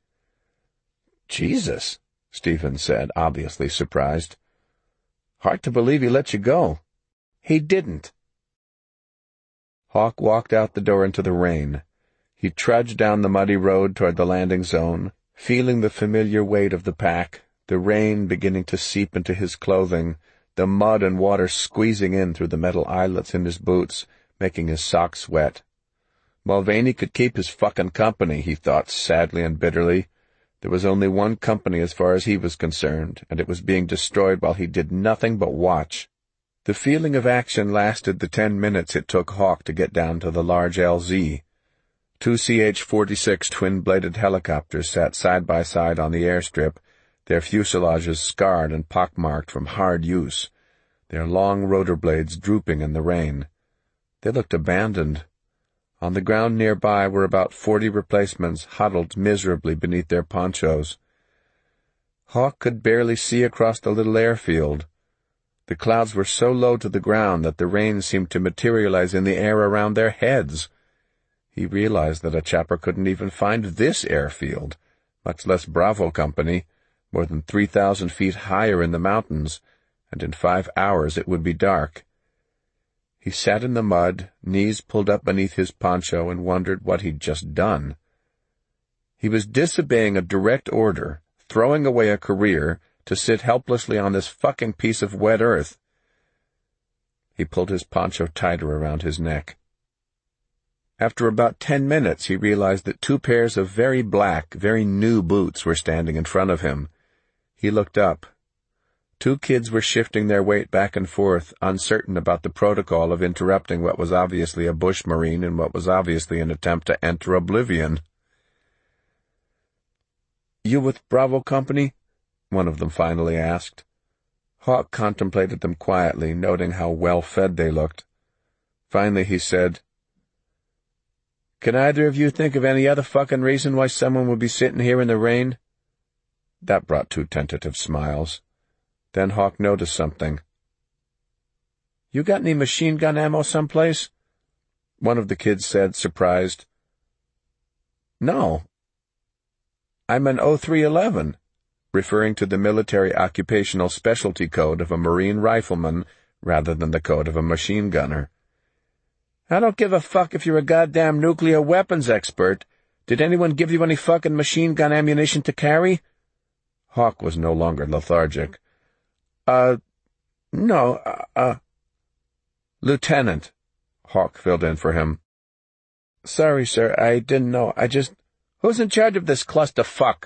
"Jesus," Stevens said, obviously surprised. "Hard to believe he let you go." "He didn't." Hawk walked out the door into the rain. He trudged down the muddy road toward the landing zone, feeling the familiar weight of the pack, the rain beginning to seep into his clothing, the mud and water squeezing in through the metal eyelets in his boots, making his socks wet. Mulvaney could keep his fucking company, he thought sadly and bitterly. There was only one company as far as he was concerned, and it was being destroyed while he did nothing but watch. The feeling of action lasted the ten minutes it took Hawk to get down to the large L Z. Two C H forty-six twin-bladed helicopters sat side by side on the airstrip, their fuselages scarred and pockmarked from hard use, their long rotor blades drooping in the rain. They looked abandoned. On the ground nearby were about forty replacements huddled miserably beneath their ponchos. Hawk could barely see across the little airfield. The clouds were so low to the ground that the rain seemed to materialize in the air around their heads. He realized that a chopper couldn't even find this airfield, much less Bravo Company, more than three thousand feet higher in the mountains, and in five hours it would be dark. He sat in the mud, knees pulled up beneath his poncho, and wondered what he'd just done. He was disobeying a direct order, throwing away a career, to to sit helplessly on this fucking piece of wet earth. He pulled his poncho tighter around his neck. After about ten minutes, he realized that two pairs of very black, very new boots were standing in front of him. He looked up. Two kids were shifting their weight back and forth, uncertain about the protocol of interrupting what was obviously a bush marine and what was obviously an attempt to enter oblivion. "You with Bravo Company?" one of them finally asked. Hawk contemplated them quietly, noting how well-fed they looked. Finally he said, "Can either of you think of any other fucking reason why someone would be sitting here in the rain?" That brought two tentative smiles. Then Hawk noticed something. "You got any machine gun ammo someplace?" One of the kids said, surprised. "No. I'm an oh three eleven, referring to the military occupational specialty code of a Marine rifleman rather than the code of a machine gunner. "I don't give a fuck if you're a goddamn nuclear weapons expert. Did anyone give you any fucking machine gun ammunition to carry?" Hawk was no longer lethargic. Uh, no, uh, uh... "Lieutenant," Hawk filled in for him. "Sorry, sir, I didn't know. I just... Who's in charge of this clusterfuck?"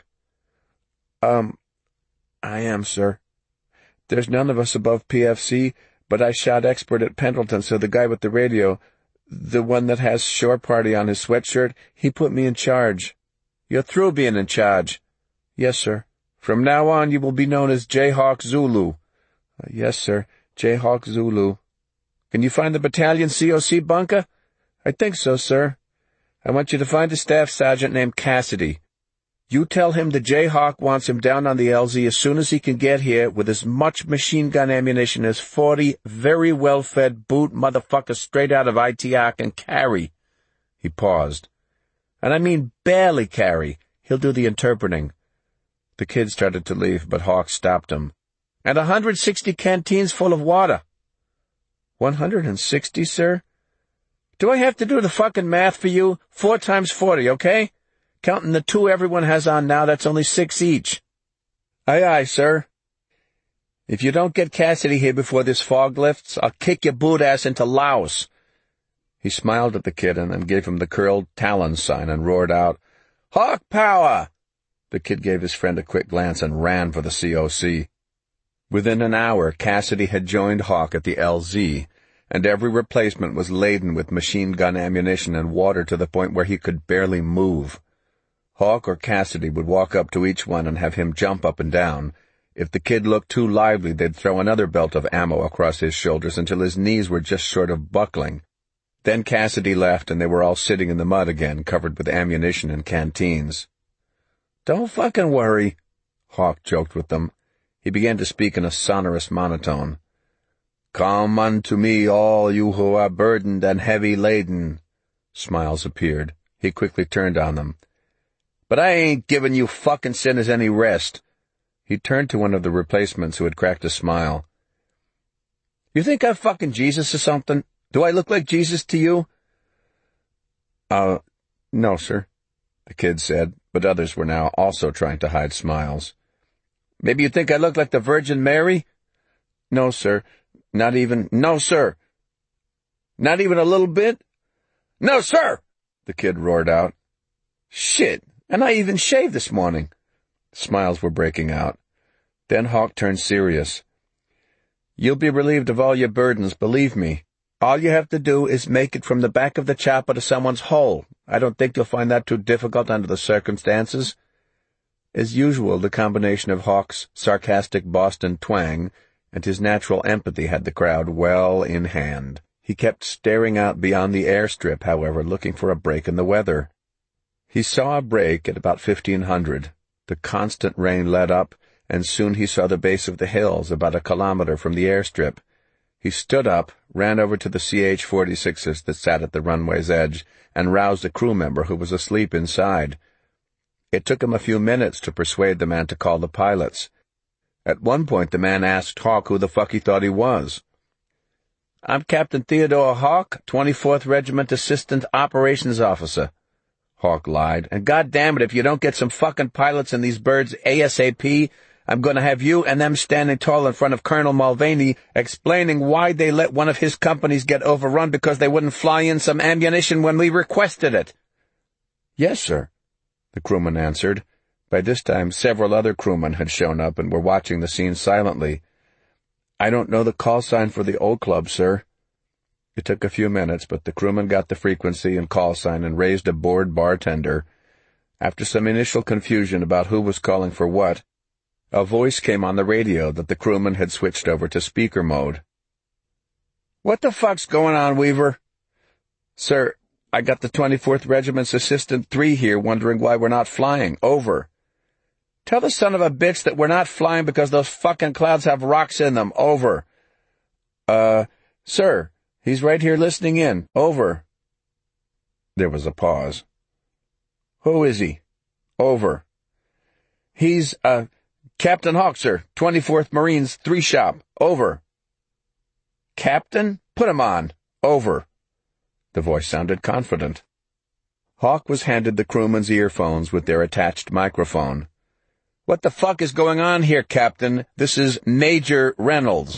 Um, I am, sir. There's none of us above P F C, but I shot expert at Pendleton, so the guy with the radio, the one that has shore party on his sweatshirt, he put me in charge." "You're through being in charge?" "Yes, sir. From now on you will be known as Jayhawk Zulu." Uh, "Yes, sir. Jayhawk Zulu." "Can you find the battalion C O C bunker?" "I think so, sir." "I want you to find a staff sergeant named Cassidy. You tell him the Jayhawk wants him down on the L Z as soon as he can get here with as much machine gun ammunition as forty very well-fed boot motherfuckers straight out of I T R can carry." He paused. "And I mean barely carry. He'll do the interpreting." The kid started to leave, but Hawk stopped him. "And a hundred sixty canteens full of water." One hundred and sixty, sir?" "Do I have to do the fucking math for you? Four times forty, okay? Counting the two everyone has on now, that's only six each." "Aye, aye, sir." "If you don't get Cassidy here before this fog lifts, I'll kick your boot ass into Laos." He smiled at the kid and then gave him the curled talon sign and roared out, "Hawk power!" The kid gave his friend a quick glance and ran for the C O C. Within an hour, Cassidy had joined Hawk at the L Z, and every replacement was laden with machine gun ammunition and water to the point where he could barely move. Hawk or Cassidy would walk up to each one and have him jump up and down. If the kid looked too lively, they'd throw another belt of ammo across his shoulders until his knees were just short of buckling. Then Cassidy left, and they were all sitting in the mud again, covered with ammunition and canteens. "Don't fucking worry," Hawk joked with them. He began to speak in a sonorous monotone. "Come unto me, all you who are burdened and heavy laden." Smiles appeared. He quickly turned on them. "But I ain't giving you fucking sinners any rest." He turned to one of the replacements who had cracked a smile. "You think I'm fucking Jesus or something? Do I look like Jesus to you?" Uh, no, sir," the kid said, but others were now also trying to hide smiles. "Maybe you think I look like the Virgin Mary?" "No, sir. Not even—" "No, sir." "Not even a little bit?" "No, sir!" the kid roared out. "Shit, and I even shaved this morning." Smiles were breaking out. Then Hawk turned serious. "You'll be relieved of all your burdens, believe me. All you have to do is make it from the back of the chopper to someone's hole. I don't think you'll find that too difficult under the circumstances." As usual, the combination of Hawk's sarcastic Boston twang and his natural empathy had the crowd well in hand. He kept staring out beyond the airstrip, however, looking for a break in the weather. He saw a break at about fifteen hundred. The constant rain let up, and soon he saw the base of the hills about a kilometer from the airstrip. He stood up, ran over to the C H forty-sixes that sat at the runway's edge, and roused a crew member who was asleep inside. It took him a few minutes to persuade the man to call the pilots. At one point the man asked Hawk who the fuck he thought he was. "I'm Captain Theodore Hawk, twenty-fourth Regiment Assistant Operations Officer." Hawk lied. "And goddamn it, if you don't get some fucking pilots in these birds ASAP, I'm going to have you and them standing tall in front of Colonel Mulvaney explaining why they let one of his companies get overrun because they wouldn't fly in some ammunition when we requested it." "Yes, sir," the crewman answered. By this time, several other crewmen had shown up and were watching the scene silently. "I don't know the call sign for the old club, sir." It took a few minutes, but the crewman got the frequency and call sign and raised a bored bartender. After some initial confusion about who was calling for what, a voice came on the radio that the crewman had switched over to speaker mode. "What the fuck's going on, Weaver?" "Sir, I got the twenty-fourth Regiment's Assistant three here wondering why we're not flying. Over." "Tell the son of a bitch that we're not flying because those fucking clouds have rocks in them. Over." Uh, sir, he's right here listening in. Over." There was a pause. "Who is he?" Over. "He's, uh, Captain Hawk, sir, twenty-fourth Marines, three shop. Over." "Captain? Put him on. Over." The voice sounded confident. Hawk was handed the crewman's earphones with their attached microphone. "What the fuck is going on here, Captain? This is Major Reynolds."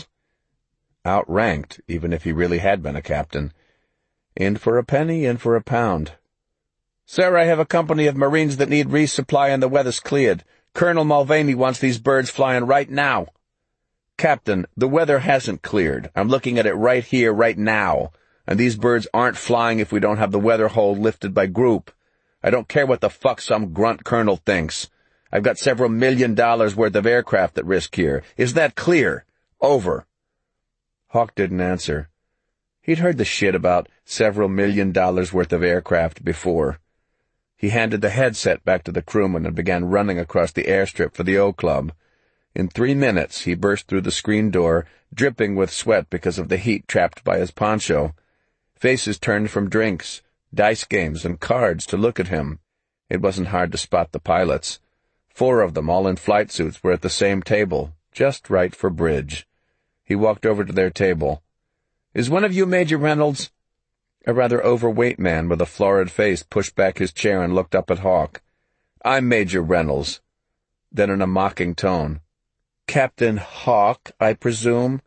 Outranked, even if he really had been a captain. In for a penny, in for a pound. "Sir, I have a company of Marines that need resupply and the weather's cleared. Colonel Mulvaney wants these birds flying right now." "Captain, the weather hasn't cleared. I'm looking at it right here, right now. And these birds aren't flying if we don't have the weather hold lifted by group. I don't care what the fuck some grunt colonel thinks. I've got several million dollars worth of aircraft at risk here. Is that clear? Over." Hawk didn't answer. He'd heard the shit about several million dollars worth of aircraft before. He handed the headset back to the crewman and began running across the airstrip for the O Club. In three minutes, he burst through the screen door, dripping with sweat because of the heat trapped by his poncho. Faces turned from drinks, dice games, and cards to look at him. It wasn't hard to spot the pilots. Four of them, all in flight suits, were at the same table, just right for bridge. He walked over to their table. "Is one of you Major Reynolds?" A rather overweight man with a florid face pushed back his chair and looked up at Hawk. "I'm Major Reynolds." Then in a mocking tone, "Captain Hawk, I presume?"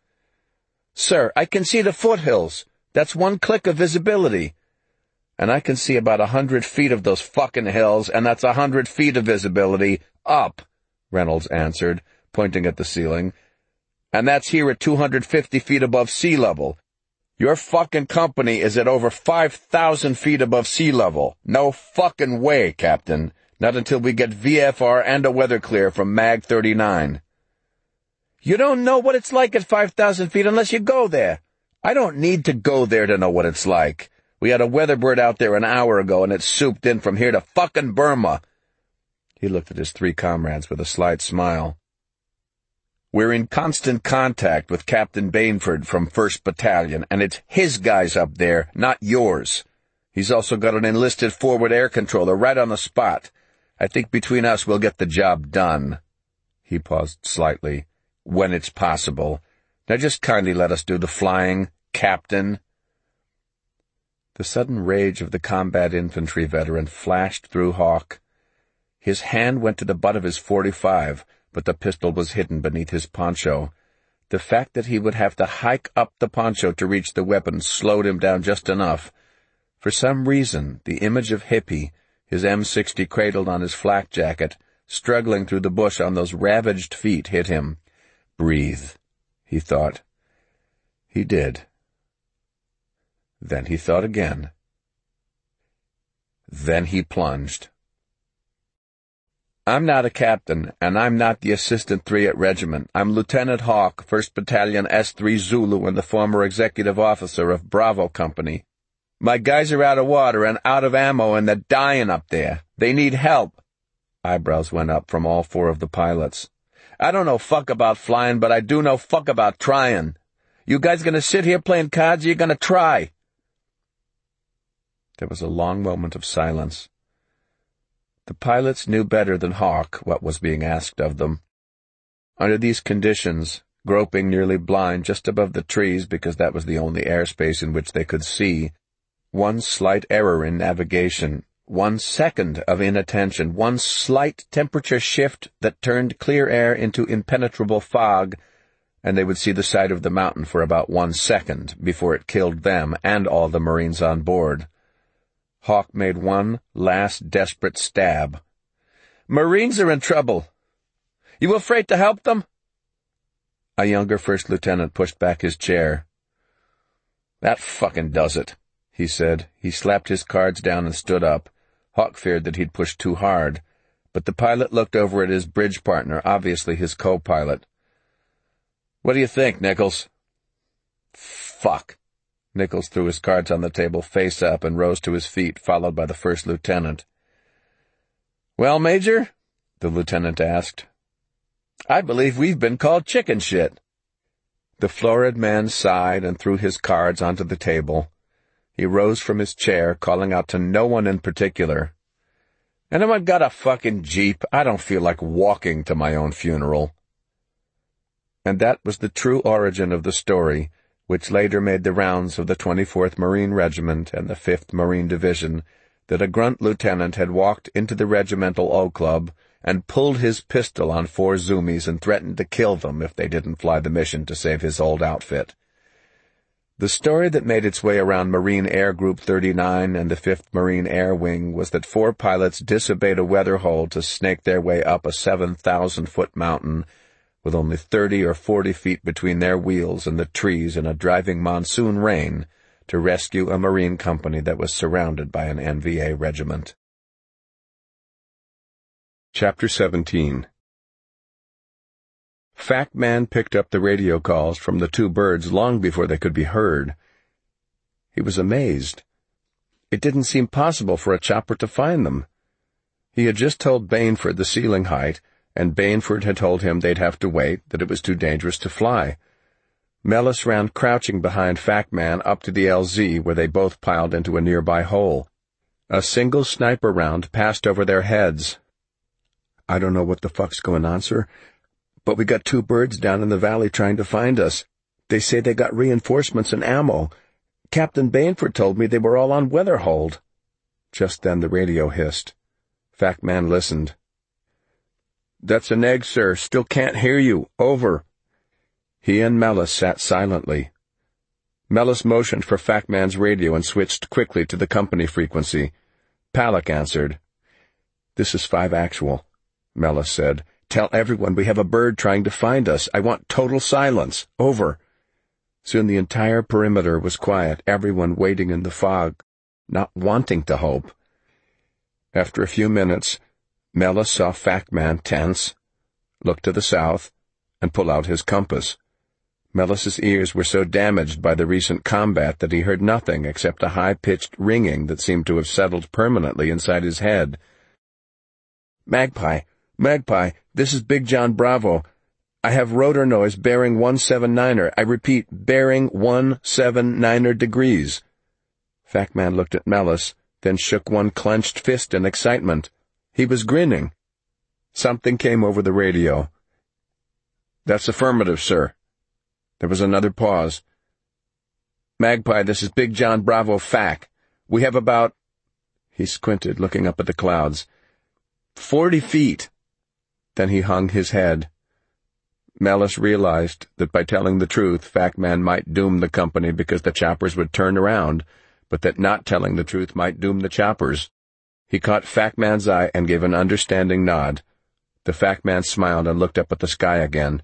"Sir, I can see the foothills. That's one click of visibility." "And I can see about a hundred feet of those fucking hills, and that's a hundred feet of visibility. Up," Reynolds answered, pointing at the ceiling. "And that's here at two hundred fifty feet above sea level. Your fucking company is at over five thousand feet above sea level. No fucking way, Captain. Not until we get V F R and a weather clear from Mag thirty-nine. You don't know what it's like at five thousand feet unless you go there. I don't need to go there to know what it's like. We had a weatherbird out there an hour ago, and it souped in from here to fucking Burma." He looked at his three comrades with a slight smile. "We're in constant contact with Captain Bainford from first Battalion, and it's his guys up there, not yours. He's also got an enlisted forward air controller right on the spot. I think between us we'll get the job done." He paused slightly. "When it's possible. Now just kindly let us do the flying, Captain." The sudden rage of the combat infantry veteran flashed through Hawk. His hand went to the butt of his forty-five, but the pistol was hidden beneath his poncho. The fact that he would have to hike up the poncho to reach the weapon slowed him down just enough. For some reason, the image of Hippie, his M sixty cradled on his flak jacket, struggling through the bush on those ravaged feet, hit him. Breathe, he thought. He did. Then he thought again. Then he plunged. "I'm not a captain, and I'm not the Assistant three at Regiment. I'm Lieutenant Hawk, first Battalion S three Zulu, and the former executive officer of Bravo Company. My guys are out of water and out of ammo, and they're dying up there. They need help." Eyebrows went up from all four of the pilots. "I don't know fuck about flying, but I do know fuck about trying. You guys gonna sit here playing cards, or you gonna try?" There was a long moment of silence. The pilots knew better than Hawk what was being asked of them. Under these conditions, groping nearly blind just above the trees because that was the only airspace in which they could see, one slight error in navigation, One second of inattention, one slight temperature shift that turned clear air into impenetrable fog, and they would see the side of the mountain for about one second before it killed them and all the Marines on board. Hawk made one last desperate stab. "Marines are in trouble. You afraid to help them?" A younger first lieutenant pushed back his chair. "That fucking does it," he said. He slapped his cards down and stood up. Hawk feared that he'd pushed too hard, but the pilot looked over at his bridge partner, obviously his co-pilot. "What do you think, Nichols?" "Fuck." Nichols threw his cards on the table face up and rose to his feet, followed by the first lieutenant. "Well, Major?" the lieutenant asked. "I believe we've been called chicken shit." The florid man sighed and threw his cards onto the table. He rose from his chair, calling out to no one in particular. "Anyone got a fucking jeep? I don't feel like walking to my own funeral." And that was the true origin of the story, which later made the rounds of the twenty-fourth Marine Regiment and the fifth Marine Division, that a grunt lieutenant had walked into the regimental O-Club and pulled his pistol on four Zoomies and threatened to kill them if they didn't fly the mission to save his old outfit. The story that made its way around Marine Air Group thirty-nine and the fifth Marine Air Wing was that four pilots disobeyed a weather hold to snake their way up a seven thousand foot mountain with only thirty or forty feet between their wheels and the trees in a driving monsoon rain to rescue a Marine company that was surrounded by an N V A regiment. Chapter seventeen. Fact Man picked up the radio calls from the two birds long before they could be heard. He was amazed. It didn't seem possible for a chopper to find them. He had just told Bainford the ceiling height, and Bainford had told him they'd have to wait, that it was too dangerous to fly. Mellis ran crouching behind Fact Man up to the L Z, where they both piled into a nearby hole. A single sniper round passed over their heads. "I don't know what the fuck's going on, sir, but we got two birds down in the valley trying to find us. They say they got reinforcements and ammo. Captain Bainford told me they were all on weather hold." Just then the radio hissed. Fact Man listened. "That's an egg, sir. Still can't hear you. Over." He and Mellis sat silently. Mellis motioned for Fact Man's radio and switched quickly to the company frequency. Palak answered. "This is five actual," Mellis said. "Tell everyone we have a bird trying to find us. I want total silence. Over." Soon the entire perimeter was quiet, everyone waiting in the fog, not wanting to hope. After a few minutes, Mellis saw Fact Man tense, look to the south, and pull out his compass. Mellis's ears were so damaged by the recent combat that he heard nothing except a high-pitched ringing that seemed to have settled permanently inside his head. "Magpie, Magpie, this is Big John Bravo. I have rotor noise bearing one seven niner. I repeat, bearing one seven niner degrees." Fact Man looked at Mellis, then shook one clenched fist in excitement. He was grinning. Something came over the radio. "That's affirmative, sir." There was another pause. "Magpie, this is Big John Bravo Fac. We have about—" He squinted, looking up at the clouds. "Forty feet." Then he hung his head. Mellis realized that by telling the truth, Fact Man might doom the company because the choppers would turn around, but that not telling the truth might doom the choppers. He caught Fact Man's eye and gave an understanding nod. The Fact Man smiled and looked up at the sky again.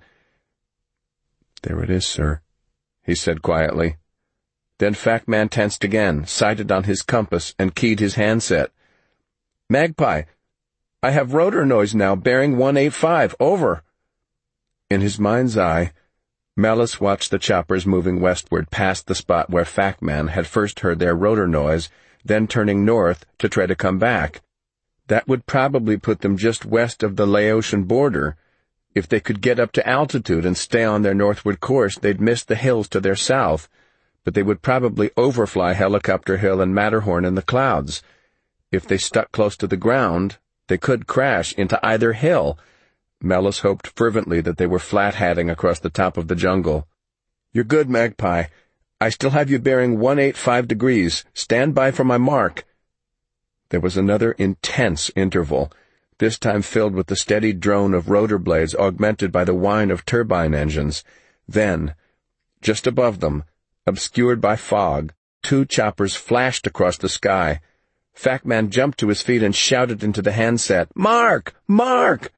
"There it is, sir," he said quietly. Then Fact Man tensed again, sighted on his compass, and keyed his handset. "Magpie, I have rotor noise now, bearing one eighty-five. Over." In his mind's eye, Mellis watched the choppers moving westward past the spot where Fact Man had first heard their rotor noise, then turning north to try to come back. That would probably put them just west of the Laotian border. If they could get up to altitude and stay on their northward course, they'd miss the hills to their south, but they would probably overfly Helicopter Hill and Matterhorn in the clouds. If they stuck close to the ground, they could crash into either hill. Mellis hoped fervently that they were flat-hatting across the top of the jungle. "You're good, Magpie. I still have you bearing one eighty-five degrees. Stand by for my mark." There was another intense interval, this time filled with the steady drone of rotor blades augmented by the whine of turbine engines. Then, just above them, obscured by fog, two choppers flashed across the sky. Facman jumped to his feet and shouted into the handset, "Mark! Mark!"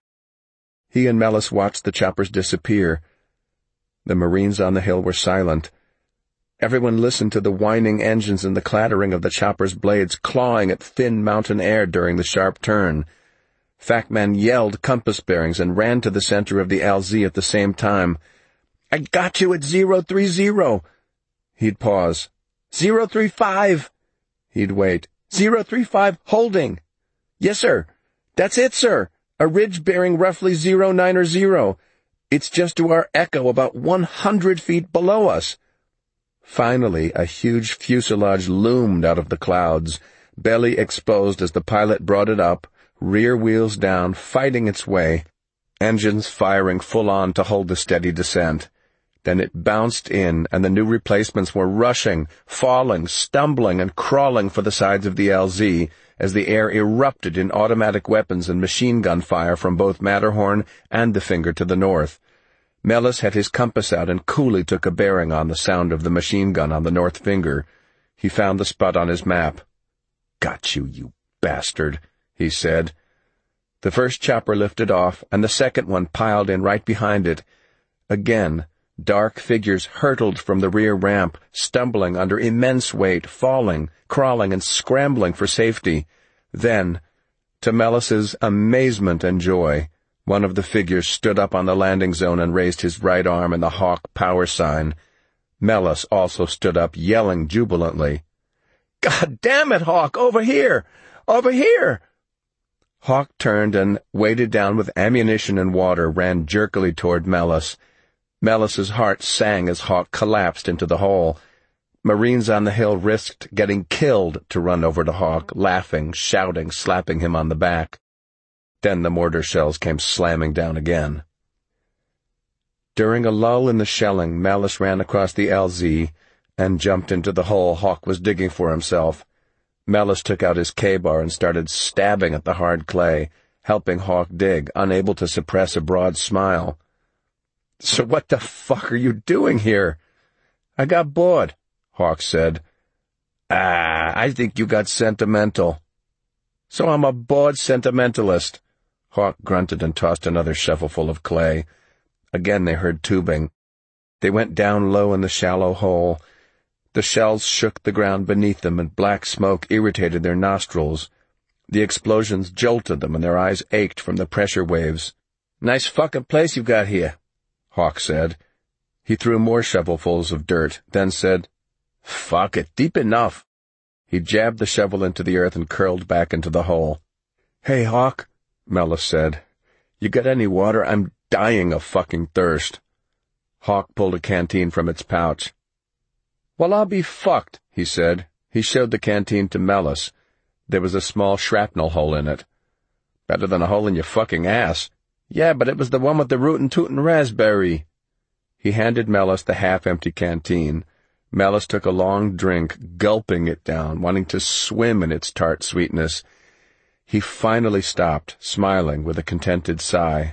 He and Mellis watched the choppers disappear. The Marines on the hill were silent. Everyone listened to the whining engines and the clattering of the choppers' blades clawing at thin mountain air during the sharp turn. Facman yelled compass bearings and ran to the center of the L Z at the same time. "I got you at zero three zero. He'd pause. Zero three five. He'd wait. Zero three five, holding. Yes, sir. That's it, sir. A ridge bearing roughly zero nine or zero. It's just to our echo about one hundred feet below us." Finally, a huge fuselage loomed out of the clouds, belly exposed as the pilot brought it up, rear wheels down, fighting its way, engines firing full on to hold the steady descent. Then it bounced in, and the new replacements were rushing, falling, stumbling, and crawling for the sides of the L Z as the air erupted in automatic weapons and machine gun fire from both Matterhorn and the Finger to the north. Mellis had his compass out and coolly took a bearing on the sound of the machine gun on the north finger. He found the spot on his map. "Got you, you bastard," he said. The first chopper lifted off, and the second one piled in right behind it. Again, dark figures hurtled from the rear ramp, stumbling under immense weight, falling, crawling, and scrambling for safety. Then, to Mellis's amazement and joy, one of the figures stood up on the landing zone and raised his right arm in the Hawk power sign. Mellis also stood up, yelling jubilantly, "God damn it, Hawk! Over here! Over here!" Hawk turned and, weighted down with ammunition and water, ran jerkily toward Mellis. Mellis's heart sang as Hawk collapsed into the hole. Marines on the hill risked getting killed to run over to Hawk, laughing, shouting, slapping him on the back. Then the mortar shells came slamming down again. During a lull in the shelling, Mellis ran across the L Z and jumped into the hole Hawk was digging for himself. Mellis took out his K-bar and started stabbing at the hard clay, helping Hawk dig, unable to suppress a broad smile. "So what the fuck are you doing here?" "I got bored," Hawk said. "Ah, I think you got sentimental." "So I'm a bored sentimentalist." Hawk grunted and tossed another shovelful of clay. Again they heard tubing. They went down low in the shallow hole. The shells shook the ground beneath them, and black smoke irritated their nostrils. The explosions jolted them, and their eyes ached from the pressure waves. "Nice fucking place you've got here," Hawk said. He threw more shovelfuls of dirt, then said, "Fuck it, deep enough." He jabbed the shovel into the earth and curled back into the hole. "Hey, Hawk," Mellis said. "You got any water? I'm dying of fucking thirst." Hawk pulled a canteen from its pouch. "Well, I'll be fucked," he said. He showed the canteen to Mellis. There was a small shrapnel hole in it. "Better than a hole in your fucking ass." "Yeah, but it was the one with the rootin' tootin' raspberry." He handed Mellis the half-empty canteen. Mellis took a long drink, gulping it down, wanting to swim in its tart sweetness. He finally stopped, smiling with a contented sigh.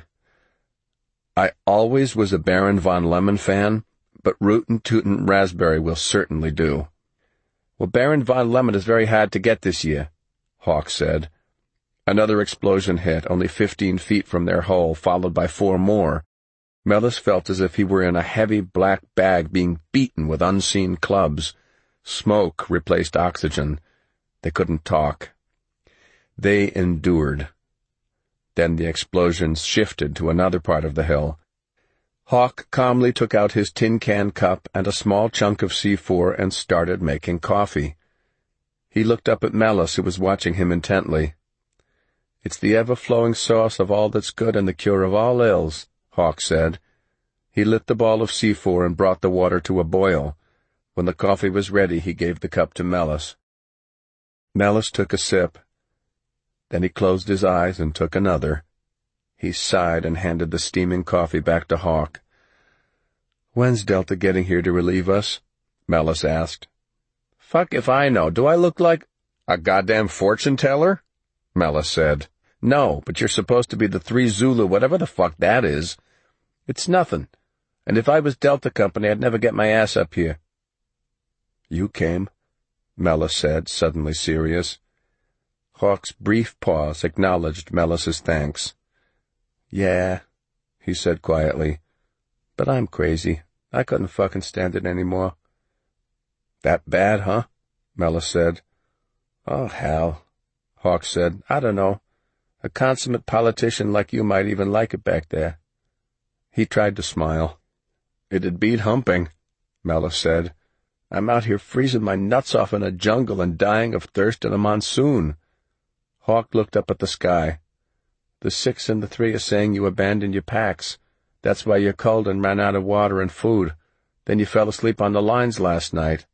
"I always was a Baron von Lemon fan, but rootin' tootin' raspberry will certainly do." "Well, Baron von Lemon is very hard to get this year," Hawk said. Another explosion hit, only fifteen feet from their hole, followed by four more. Mellis felt as if he were in a heavy black bag being beaten with unseen clubs. Smoke replaced oxygen. They couldn't talk. They endured. Then the explosions shifted to another part of the hill. Hawk calmly took out his tin can cup and a small chunk of C four and started making coffee. He looked up at Mellis, who was watching him intently. "It's the ever-flowing source of all that's good and the cure of all ills," Hawk said. He lit the ball of C four and brought the water to a boil. When the coffee was ready, he gave the cup to Mellis. Mellis took a sip. Then he closed his eyes and took another. He sighed and handed the steaming coffee back to Hawk. "When's Delta getting here to relieve us?" Mellis asked. "Fuck if I know. Do I look like—" A goddamn fortune-teller? Mellis said. No, but you're supposed to be the Three Zulu, whatever the fuck that is. It's nothing. And if I was Delta Company, I'd never get my ass up here. You came, Mellis said, suddenly serious. Hawk's brief pause acknowledged Mellis's thanks. Yeah, he said quietly. But I'm crazy. I couldn't fucking stand it anymore. That bad, huh? Mellis said. Oh, hell, Hawk said. I don't know. A consummate politician like you might even like it back there. He tried to smile. It'd beat humping, Mellis said. I'm out here freezing my nuts off in a jungle and dying of thirst in a monsoon. Hawk looked up at the sky. The six and the three are saying you abandoned your packs. That's why you're cold and ran out of water and food. Then you fell asleep on the lines last night.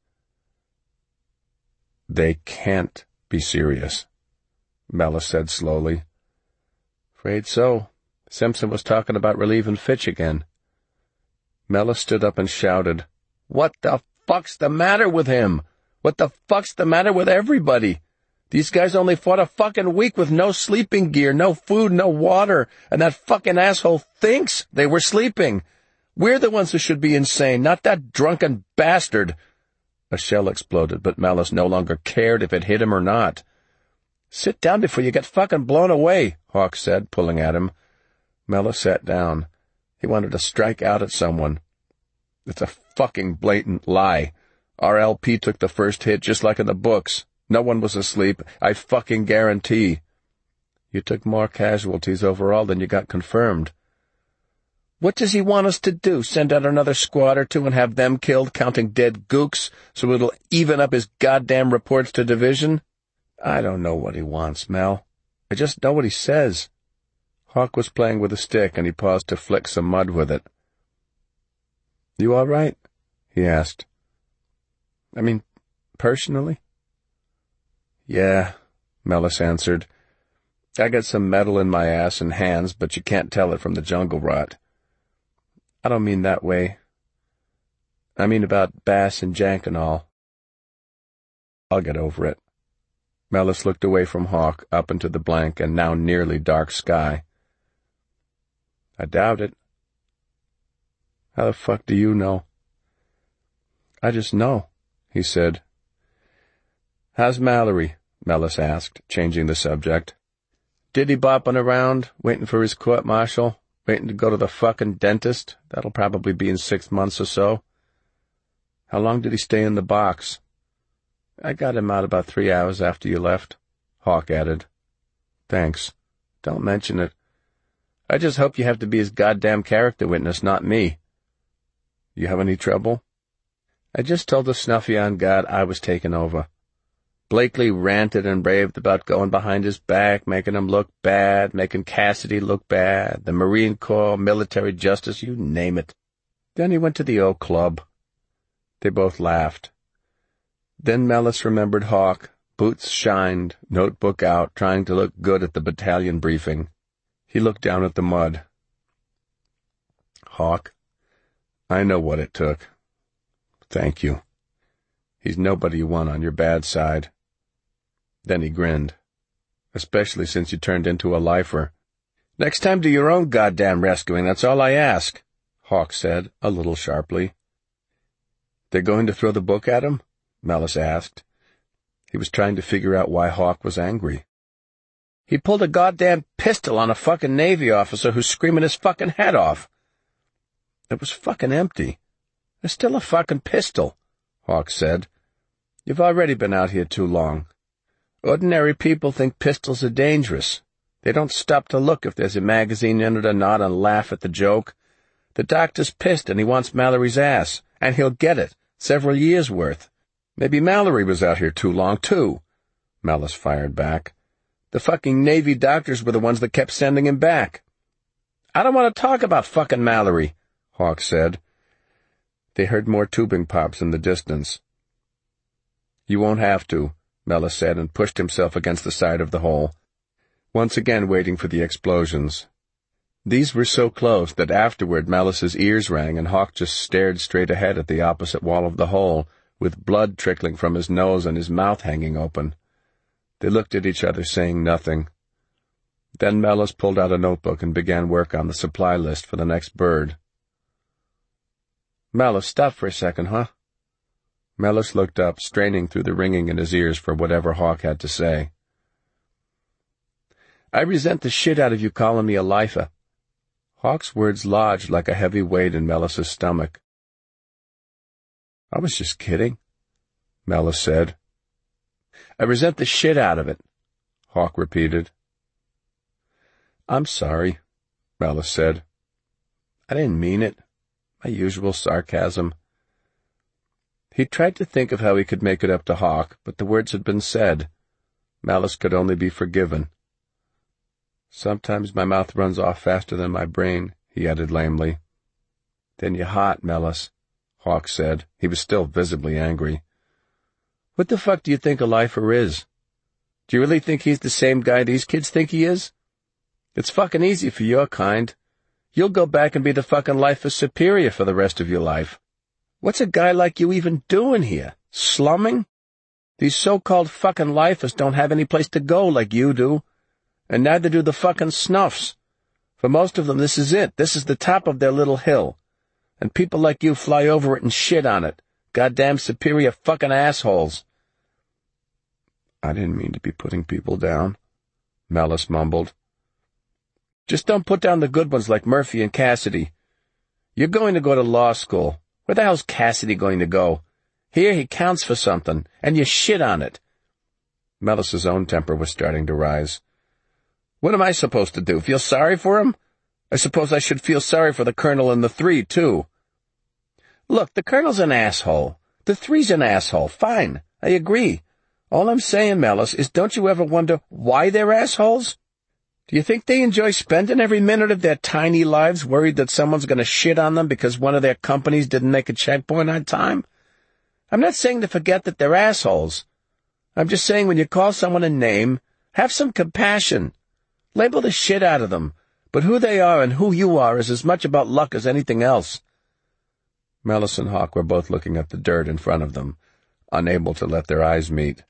They can't be serious, Mellis said slowly. Afraid so. Simpson was talking about relieving Fitch again. Mellis stood up and shouted, What the fuck's the matter with him? What the fuck's the matter with everybody? These guys only fought a fucking week with no sleeping gear, no food, no water, and that fucking asshole thinks they were sleeping. We're the ones who should be insane, not that drunken bastard. A shell exploded, but Mellis no longer cared if it hit him or not. Sit down before you get fucking blown away, Hawk said, pulling at him. Mellis sat down. He wanted to strike out at someone. It's a fucking blatant lie. Our L P took the first hit just like in the books. No one was asleep, I fucking guarantee. You took more casualties overall than you got confirmed. What does he want us to do, send out another squad or two and have them killed, counting dead gooks, so it'll even up his goddamn reports to division? I don't know what he wants, Mel. I just know what he says. Hawk was playing with a stick, and he paused to flick some mud with it. You all right? He asked. I mean, personally? Yeah, Mellis answered. I got some metal in my ass and hands, but you can't tell it from the jungle rot. I don't mean that way. I mean about Bass and Jank and all. I'll get over it. Mellis looked away from Hawk, up into the blank and now nearly dark sky. I doubt it. How the fuck do you know? I just know, he said. How's Mallory? Mellis asked, changing the subject. Diddy-bopping around, waiting for his court-martial, waiting to go to the fucking dentist. That'll probably be in six months or so. How long did he stay in the box? I got him out about three hours after you left, Hawk added. Thanks. Don't mention it. I just hope you have to be his goddamn character witness, not me. You have any trouble? I just told the Snuffy on God I was taking over. Blakely ranted and raved about going behind his back, making him look bad, making Cassidy look bad, the Marine Corps, military justice, you name it. Then he went to the old club. They both laughed. Then Mellis remembered Hawk, boots shined, notebook out, trying to look good at the battalion briefing. He looked down at the mud. Hawk, I know what it took. Thank you. He's nobody you want on your bad side. Then he grinned. Especially since you turned into a lifer. Next time do your own goddamn rescuing, that's all I ask, Hawk said, a little sharply. They're going to throw the book at him? Mellis asked. He was trying to figure out why Hawk was angry. He pulled a goddamn pistol on a fucking Navy officer who's screaming his fucking head off. It was fucking empty. There's still a fucking pistol, Hawk said. You've already been out here too long. Ordinary people think pistols are dangerous. They don't stop to look if there's a magazine in it or not and laugh at the joke. The doctor's pissed and he wants Mallory's ass, and he'll get it, several years' worth. Maybe Mallory was out here too long, too, Mellis fired back. The fucking Navy doctors were the ones that kept sending him back. I don't want to talk about fucking Mallory, Hawk said. They heard more tubing pops in the distance. You won't have to, Mellis said, and pushed himself against the side of the hole, once again waiting for the explosions. These were so close that afterward Mellis's ears rang and Hawk just stared straight ahead at the opposite wall of the hole, with blood trickling from his nose and his mouth hanging open. They looked at each other, saying nothing. Then Mellus pulled out a notebook and began work on the supply list for the next bird. "Mellus, stop for a second, huh?" Mellus looked up, straining through the ringing in his ears for whatever Hawk had to say. "I resent the shit out of you calling me a lifer." Hawk's words lodged like a heavy weight in Mellus's stomach. "I was just kidding," Mellus said. "I resent the shit out of it," Hawk repeated. "I'm sorry," Mellus said. "I didn't mean it." My usual sarcasm. He tried to think of how he could make it up to Hawk, but the words had been said. Mellus could only be forgiven. "Sometimes my mouth runs off faster than my brain," he added lamely. "Then you're hot, Mellus," Hawk said. He was still visibly angry. "What the fuck do you think a lifer is? Do you really think he's the same guy these kids think he is? It's fucking easy for your kind. You'll go back and be the fucking lifer superior for the rest of your life. What's a guy like you even doing here? Slumming? These so-called fucking lifers don't have any place to go like you do, and neither do the fucking snuffs. For most of them, this is it. This is the top of their little hill. And people like you fly over it and shit on it. Goddamn superior fucking assholes." "I didn't mean to be putting people down," Mellus mumbled. "Just don't put down the good ones like Murphy and Cassidy. You're going to go to law school. Where the hell's Cassidy going to go? Here he counts for something, and you shit on it." Mellus's own temper was starting to rise. "What am I supposed to do, feel sorry for him? I suppose I should feel sorry for the Colonel and the Three, too." "Look, the Colonel's an asshole. The Three's an asshole. Fine, I agree. All I'm saying, Mellus, is don't you ever wonder why they're assholes? Do you think they enjoy spending every minute of their tiny lives worried that someone's going to shit on them because one of their companies didn't make a checkpoint on time? I'm not saying to forget that they're assholes. I'm just saying when you call someone a name, have some compassion. Label the shit out of them, but who they are and who you are is as much about luck as anything else." Mellus and Hawk were both looking at the dirt in front of them, unable to let their eyes meet.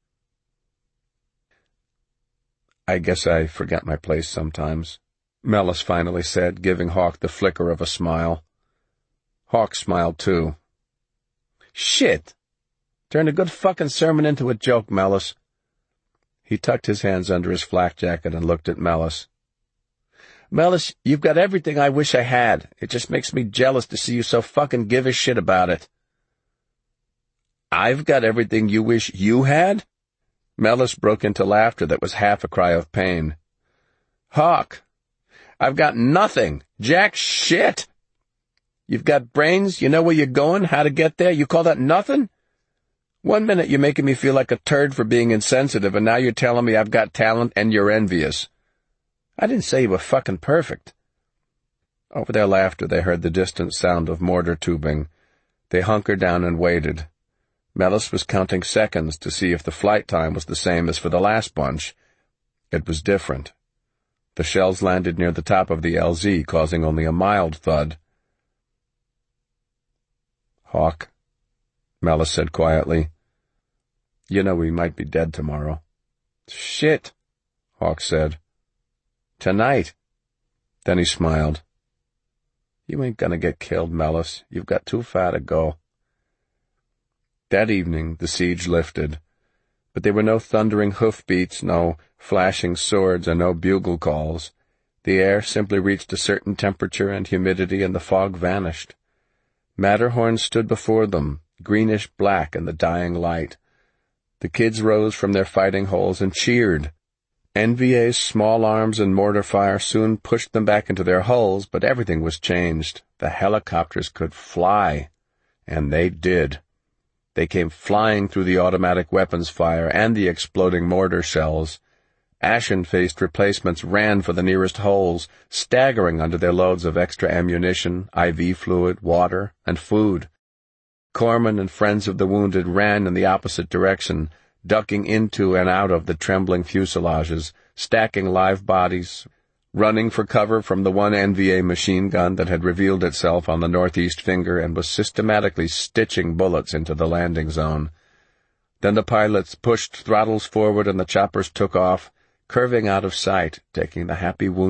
"I guess I forget my place sometimes," Mellus finally said, giving Hawk the flicker of a smile. Hawk smiled too. "Shit! Turned a good fucking sermon into a joke, Mellus." He tucked his hands under his flak jacket and looked at Mellus. "Mellus, you've got everything I wish I had. It just makes me jealous to see you so fucking give a shit about it." "I've got everything you wish you had?" Mellus broke into laughter that was half a cry of pain. "Hawk, I've got nothing. Jack shit. You've got brains, you know where you're going, how to get there, you call that nothing? One minute you're making me feel like a turd for being insensitive, and now you're telling me I've got talent and you're envious. I didn't say you were fucking perfect." Over their laughter they heard the distant sound of mortar tubing. They hunkered down and waited. Mellus was counting seconds to see if the flight time was the same as for the last bunch. It was different. The shells landed near the top of the L Z, causing only a mild thud. "Hawk," Mellus said quietly, "you know we might be dead tomorrow." "Shit," Hawk said. "Tonight." Then he smiled. "You ain't gonna get killed, Mellus. You've got too far to go." That evening the siege lifted, but there were no thundering hoofbeats, no flashing swords, and no bugle calls. The air simply reached a certain temperature and humidity, and the fog vanished. Matterhorn stood before them, greenish-black in the dying light. The kids rose from their fighting holes and cheered. N V A's small arms and mortar fire soon pushed them back into their hulls, but everything was changed. The helicopters could fly, and they did. They came flying through the automatic weapons fire and the exploding mortar shells. Ashen-faced replacements ran for the nearest holes, staggering under their loads of extra ammunition, I V fluid, water, and food. Corpsmen and friends of the wounded ran in the opposite direction, ducking into and out of the trembling fuselages, stacking live bodies, running for cover from the one N V A machine gun that had revealed itself on the northeast finger and was systematically stitching bullets into the landing zone. Then the pilots pushed throttles forward and the choppers took off, curving out of sight, taking the happy wounded